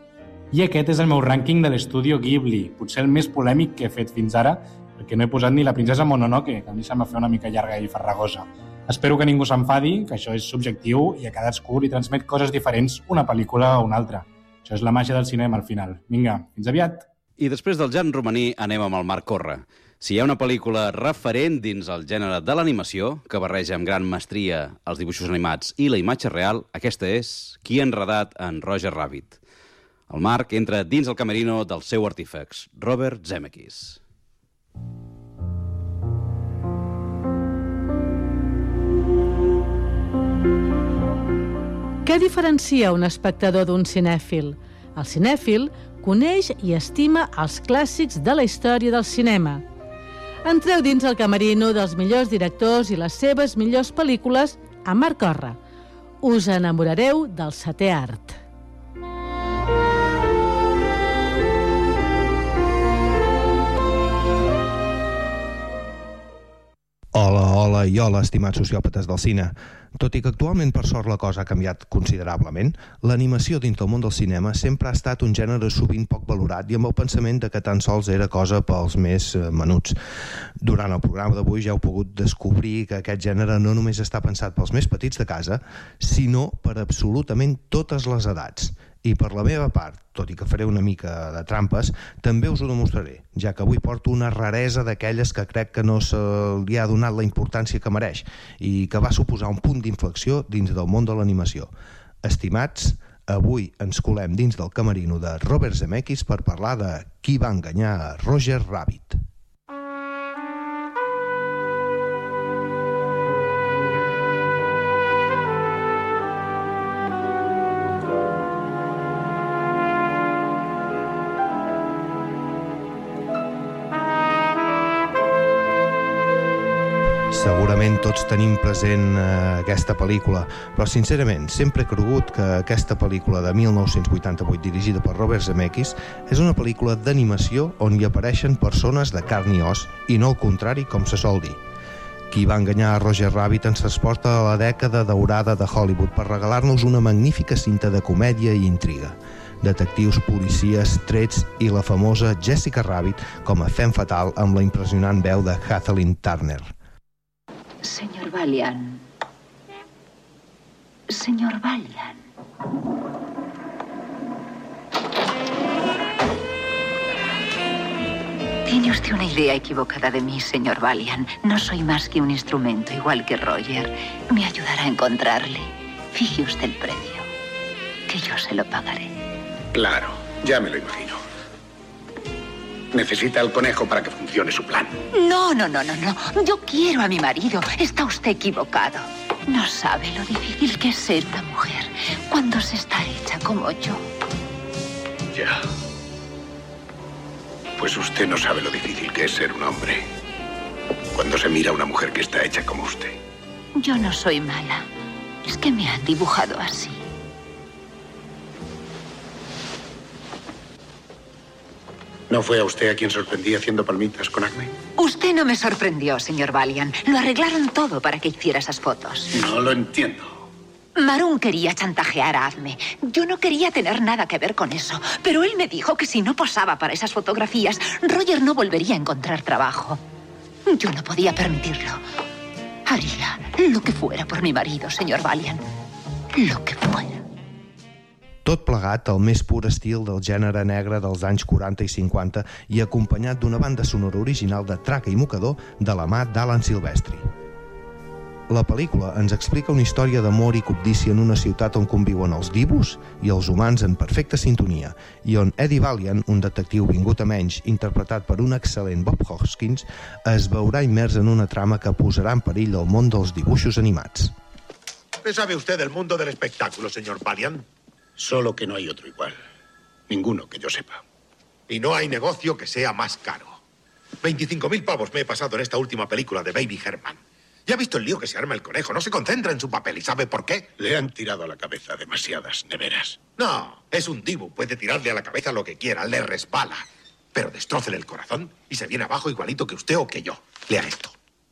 I aquest és el meu rànquing de l'estudio Ghibli, potser el més polèmic que he fet fins ara, perquè no he posat ni la princesa Mononoke, que a mi se'm va fer una mica llarga i farragosa. Espero que ningú s'enfadi, que això és subjectiu i a cadascú li transmet coses diferents una pel·lícula o una altra. Això és la màgia del cinema al final. Vinga, fins aviat! I després del Jan Romaní anem amb el Marc Corre. Si hi ha una pel·lícula referent dins el gènere de l'animació, que barreja amb gran mestria els dibuixos animats i la imatge real, aquesta és Qui ha enredat en Roger Rabbit. El Marc entra dins el camerino del seu artífex, Robert Zemeckis. Què diferencia un espectador d'un cinèfil? El cinèfil coneix i estima els clàssics de la història del cinema. Entreu dins el camerino dels millors directors i les seves millors pel·lícules amb Marc Corre. Us enamorareu del setè art. Hola, hola i hola, estimats sociòpates del cine. Tot i que actualment, per sort, la cosa ha canviat considerablement, l'animació dins del món del cinema sempre ha estat un gènere sovint poc valorat i amb el pensament de que tan sols era cosa pels més menuts. Durant el programa d'avui ja heu pogut descobrir que aquest gènere no només està pensat pels més petits de casa, sinó per absolutament totes les edats. I per la meva part, tot i que faré una mica de trampes, també us ho demostraré, ja que avui porto una raresa d'aquelles que crec que no se li ha donat la importància que mereix i que va suposar un punt d'inflexió dins del món de l'animació. Estimats, avui ens colem dins del camerino de Robert Zemeckis per parlar de Qui va enganyar a Roger Rabbit. Segurament tots tenim present eh, aquesta pel·lícula, però sincerament sempre he cregut que aquesta pel·lícula de mil nou-cents vuitanta-vuit dirigida per Robert Zemeckis és una pel·lícula d'animació on hi apareixen persones de carn i os i no el contrari com se sol dir. Qui va enganyar a Roger Rabbit ens transporta a la dècada daurada de Hollywood per regalar-nos una magnífica cinta de comèdia i intriga. Detectius, policies, trets i la famosa Jessica Rabbit com a femme fatal amb la impressionant veu de Kathleen Turner. Señor Valiant. Señor Valiant. Tiene usted una idea equivocada de mí, señor Valiant. No soy más que un instrumento, igual que Roger. Me ayudará a encontrarle. Fije usted el precio, que yo se lo pagaré. Claro, ya me lo imagino. Necesita al conejo para que funcione su plan. No, no, no, no, no. Yo quiero a mi marido. Está usted equivocado. No sabe lo difícil que es ser una mujer cuando se está hecha como yo. Ya. Pues usted no sabe lo difícil que es ser un hombre cuando se mira a una mujer que está hecha como usted. Yo no soy mala. Es que me han dibujado así. ¿No fue a usted a quien sorprendí haciendo palmitas con acné? Usted no me sorprendió, señor Valiant. Lo arreglaron todo para que hiciera esas fotos. No lo entiendo. Maroon quería chantajear a Azme. Yo no quería tener nada que ver con eso. Pero él me dijo que si no posaba para esas fotografías, Roger no volvería a encontrar trabajo. Yo no podía permitirlo. Haría lo que fuera por mi marido, señor Valiant. Lo que fuera. Tot plegat al més pur estil del gènere negre dels anys quaranta i cinquanta i acompanyat d'una banda sonora original de traca i mocador de la mà d'Alan Silvestri. La pel·lícula ens explica una història d'amor i cobdícia en una ciutat on conviuen els dibus i els humans en perfecta sintonia i on Eddie Valiant, un detectiu vingut a menys, interpretat per un excel·lent Bob Hoskins, es veurà immers en una trama que posarà en perill el món dels dibuixos animats. ¿Qué sabe usted del mundo del espectáculo, señor Valiant? Solo que no hay otro igual. Ninguno que yo sepa. Y no hay negocio que sea más caro. veinticinco mil pavos me he pasado en esta última película de Baby Herman. ¿Ya ha visto el lío que se arma el conejo? No se concentra en su papel. ¿Y sabe por qué? Le han tirado a la cabeza demasiadas neveras. No, es un dibu. Puede tirarle a la cabeza lo que quiera. Le resbala. Pero destrócele el corazón y se viene abajo igualito que usted o que yo. Lea esto.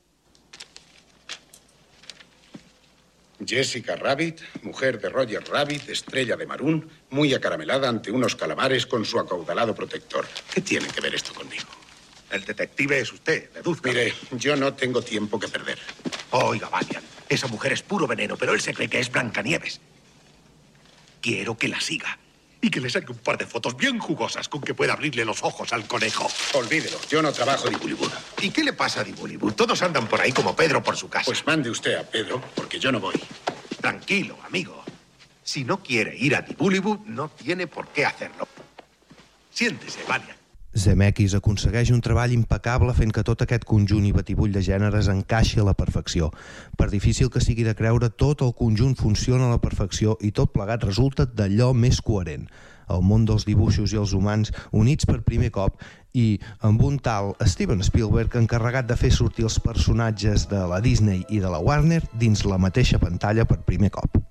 Jessica Rabbit, mujer de Roger Rabbit, estrella de Maroon, muy acaramelada ante unos calamares con su acaudalado protector. ¿Qué tiene que ver esto conmigo? El detective es usted, deduzca. Mire, yo no tengo tiempo que perder. Oiga, Valiant, esa mujer es puro veneno, pero él se cree que es Blancanieves. Quiero que la siga y que le saque un par de fotos bien jugosas con que pueda abrirle los ojos al conejo. Olvídelo, yo no trabajo de Bollywood. ¿Y qué le pasa a Bollywood? Todos andan por ahí como Pedro por su casa. Pues mande usted a Pedro, porque yo no voy. Tranquilo, amigo. Si no quiere ir a Bollywood, no tiene por qué hacerlo. Siéntese, Valiant. Zemeckis aconsegueix un treball impecable fent que tot aquest conjunt i batibull de gèneres encaixi a la perfecció. Per difícil que sigui de creure, tot el conjunt funciona a la perfecció i tot plegat resulta d'allò més coherent. El món dels dibuixos i els humans units per primer cop i amb un tal Steven Spielberg encarregat de fer sortir els personatges de la Disney i de la Warner dins la mateixa pantalla per primer cop.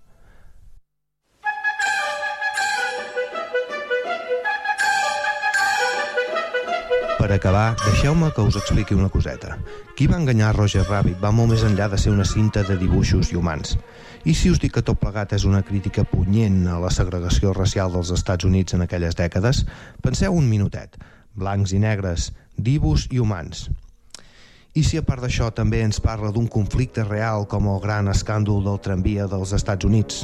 Per acabar, deixeu-me que us expliqui una coseta. Qui va enganyar Roger Rabbit va molt més enllà de ser una cinta de dibuixos i humans. I si us dic que tot plegat és una crítica punyent a la segregació racial dels Estats Units en aquelles dècades, penseu un minutet. Blancs i negres, dibus i humans. I si a part d'això també ens parla d'un conflicte real com el gran escàndol del tramvia dels Estats Units?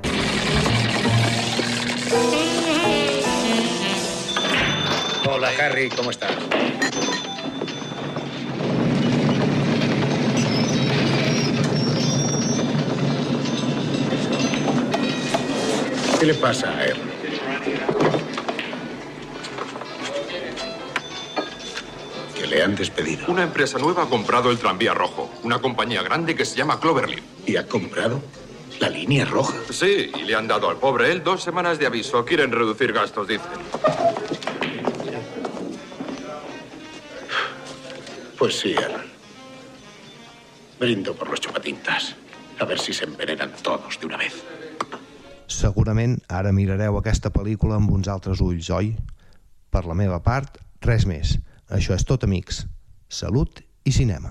Hola, Harry, ¿cómo estás? ¿Qué le pasa a él? Que le han despedido. Una empresa nueva ha comprado el tranvía rojo. Una compañía grande que se llama Cloverleaf. ¿Y ha comprado la línea roja? Sí, y le han dado al pobre él dos semanas de aviso. Quieren reducir gastos, dicen. Pues sí, Alan. Brindo por los chupatintas. A ver si se envenenan todos de una vez. Segurament ara mirareu aquesta pel·lícula amb uns altres ulls, oi? Per la meva part, res més. Això és tot, amics. Salut i cinema.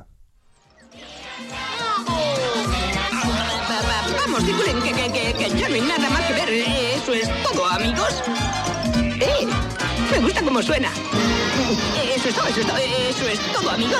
Vamos, circulen, que, que, que, que ya no hay nada más que ver. Eso es todo, amigos. ¡Eh! Me gusta cómo suena. Eso es todo, eso es todo, eso es todo, amigos.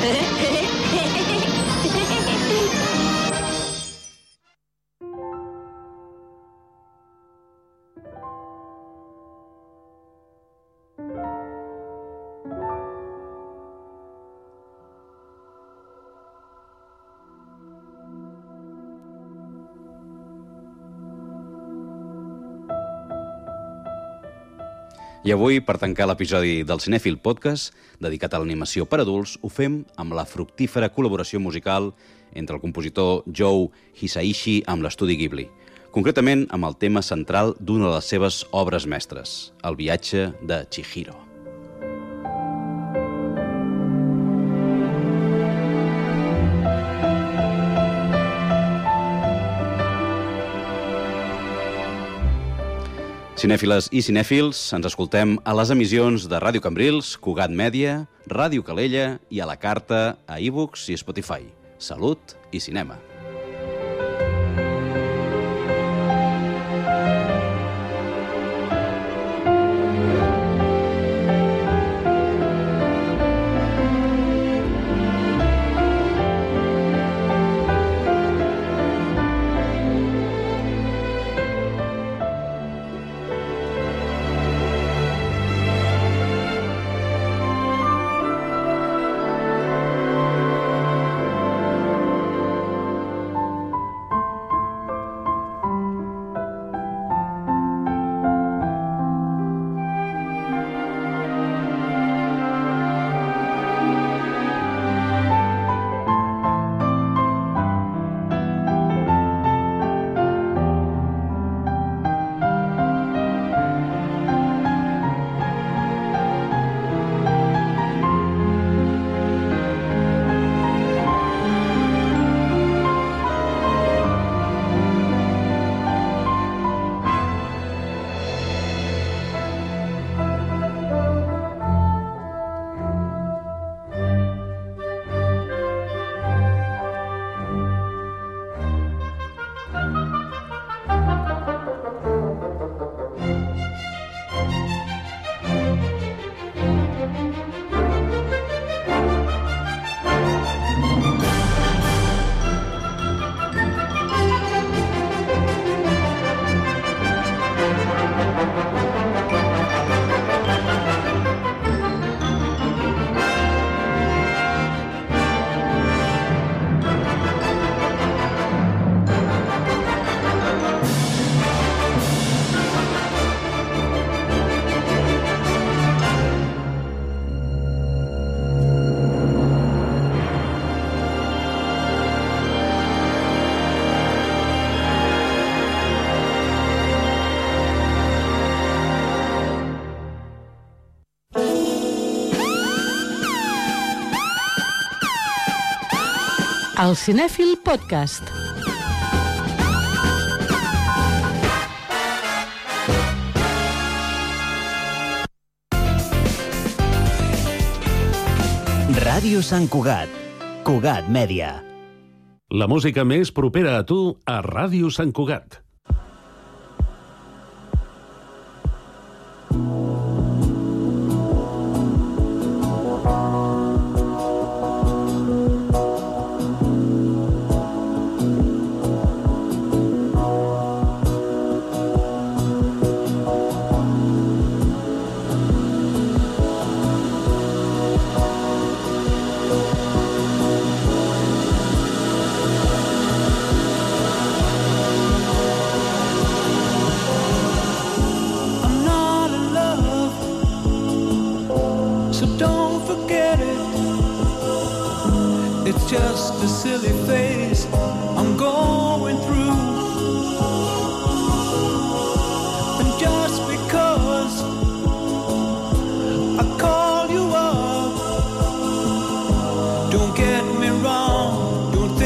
I avui, per tancar l'episodi del Cinèfil Podcast, dedicat a l'animació per adults, ho fem amb la fructífera col·laboració musical entre el compositor Joe Hisaishi amb l'estudi Ghibli, concretament amb el tema central d'una de les seves obres mestres, El viatge de Chihiro. Cinèfiles i cinèfils, ens escoltem a les emissions de Ràdio Cambrils, Cugat Mèdia, Ràdio Calella i a la carta a iVoox i Spotify. Salut i cinema. El Cinèfil Podcast. Ràdio Sant Cugat. Cugat Mèdia. La música més propera a tu a Ràdio Sant Cugat. Just a silly phase I'm going through, and just because I call you up, don't get me wrong, don't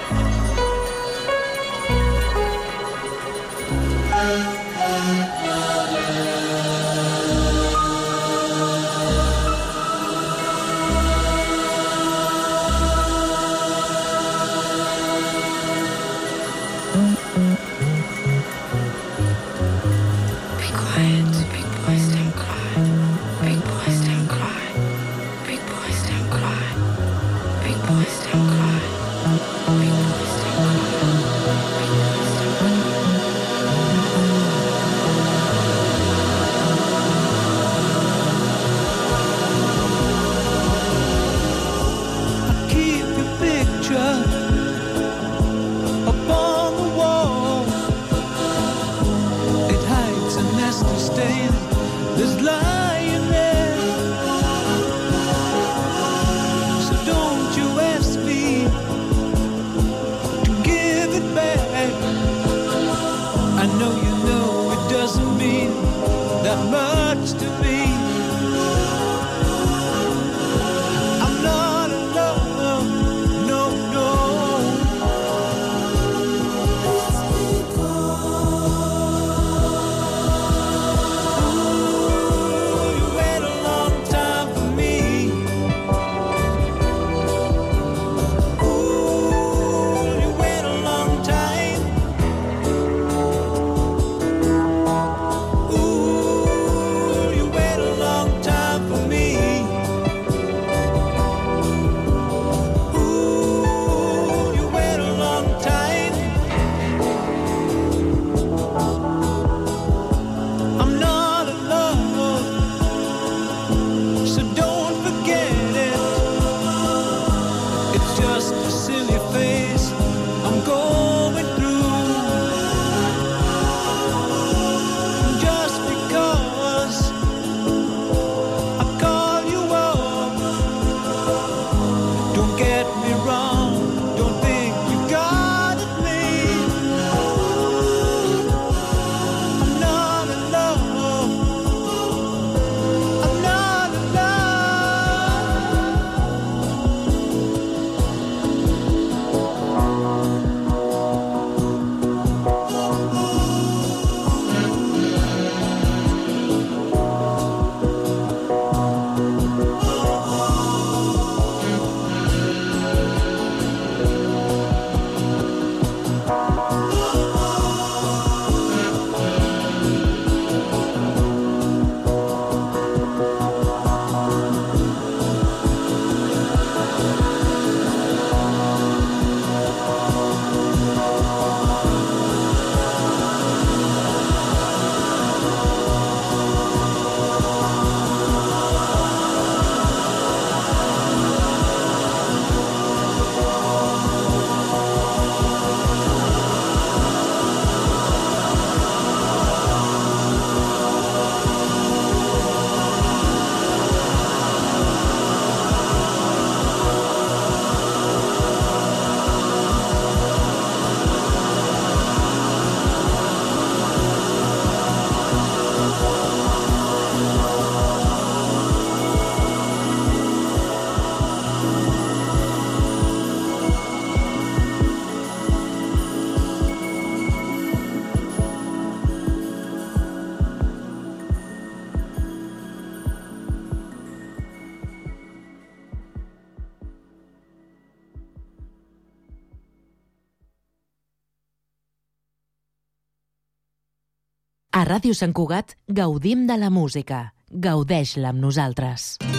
A Ràdio Sant Cugat gaudim de la música. Gaudeix-la amb nosaltres.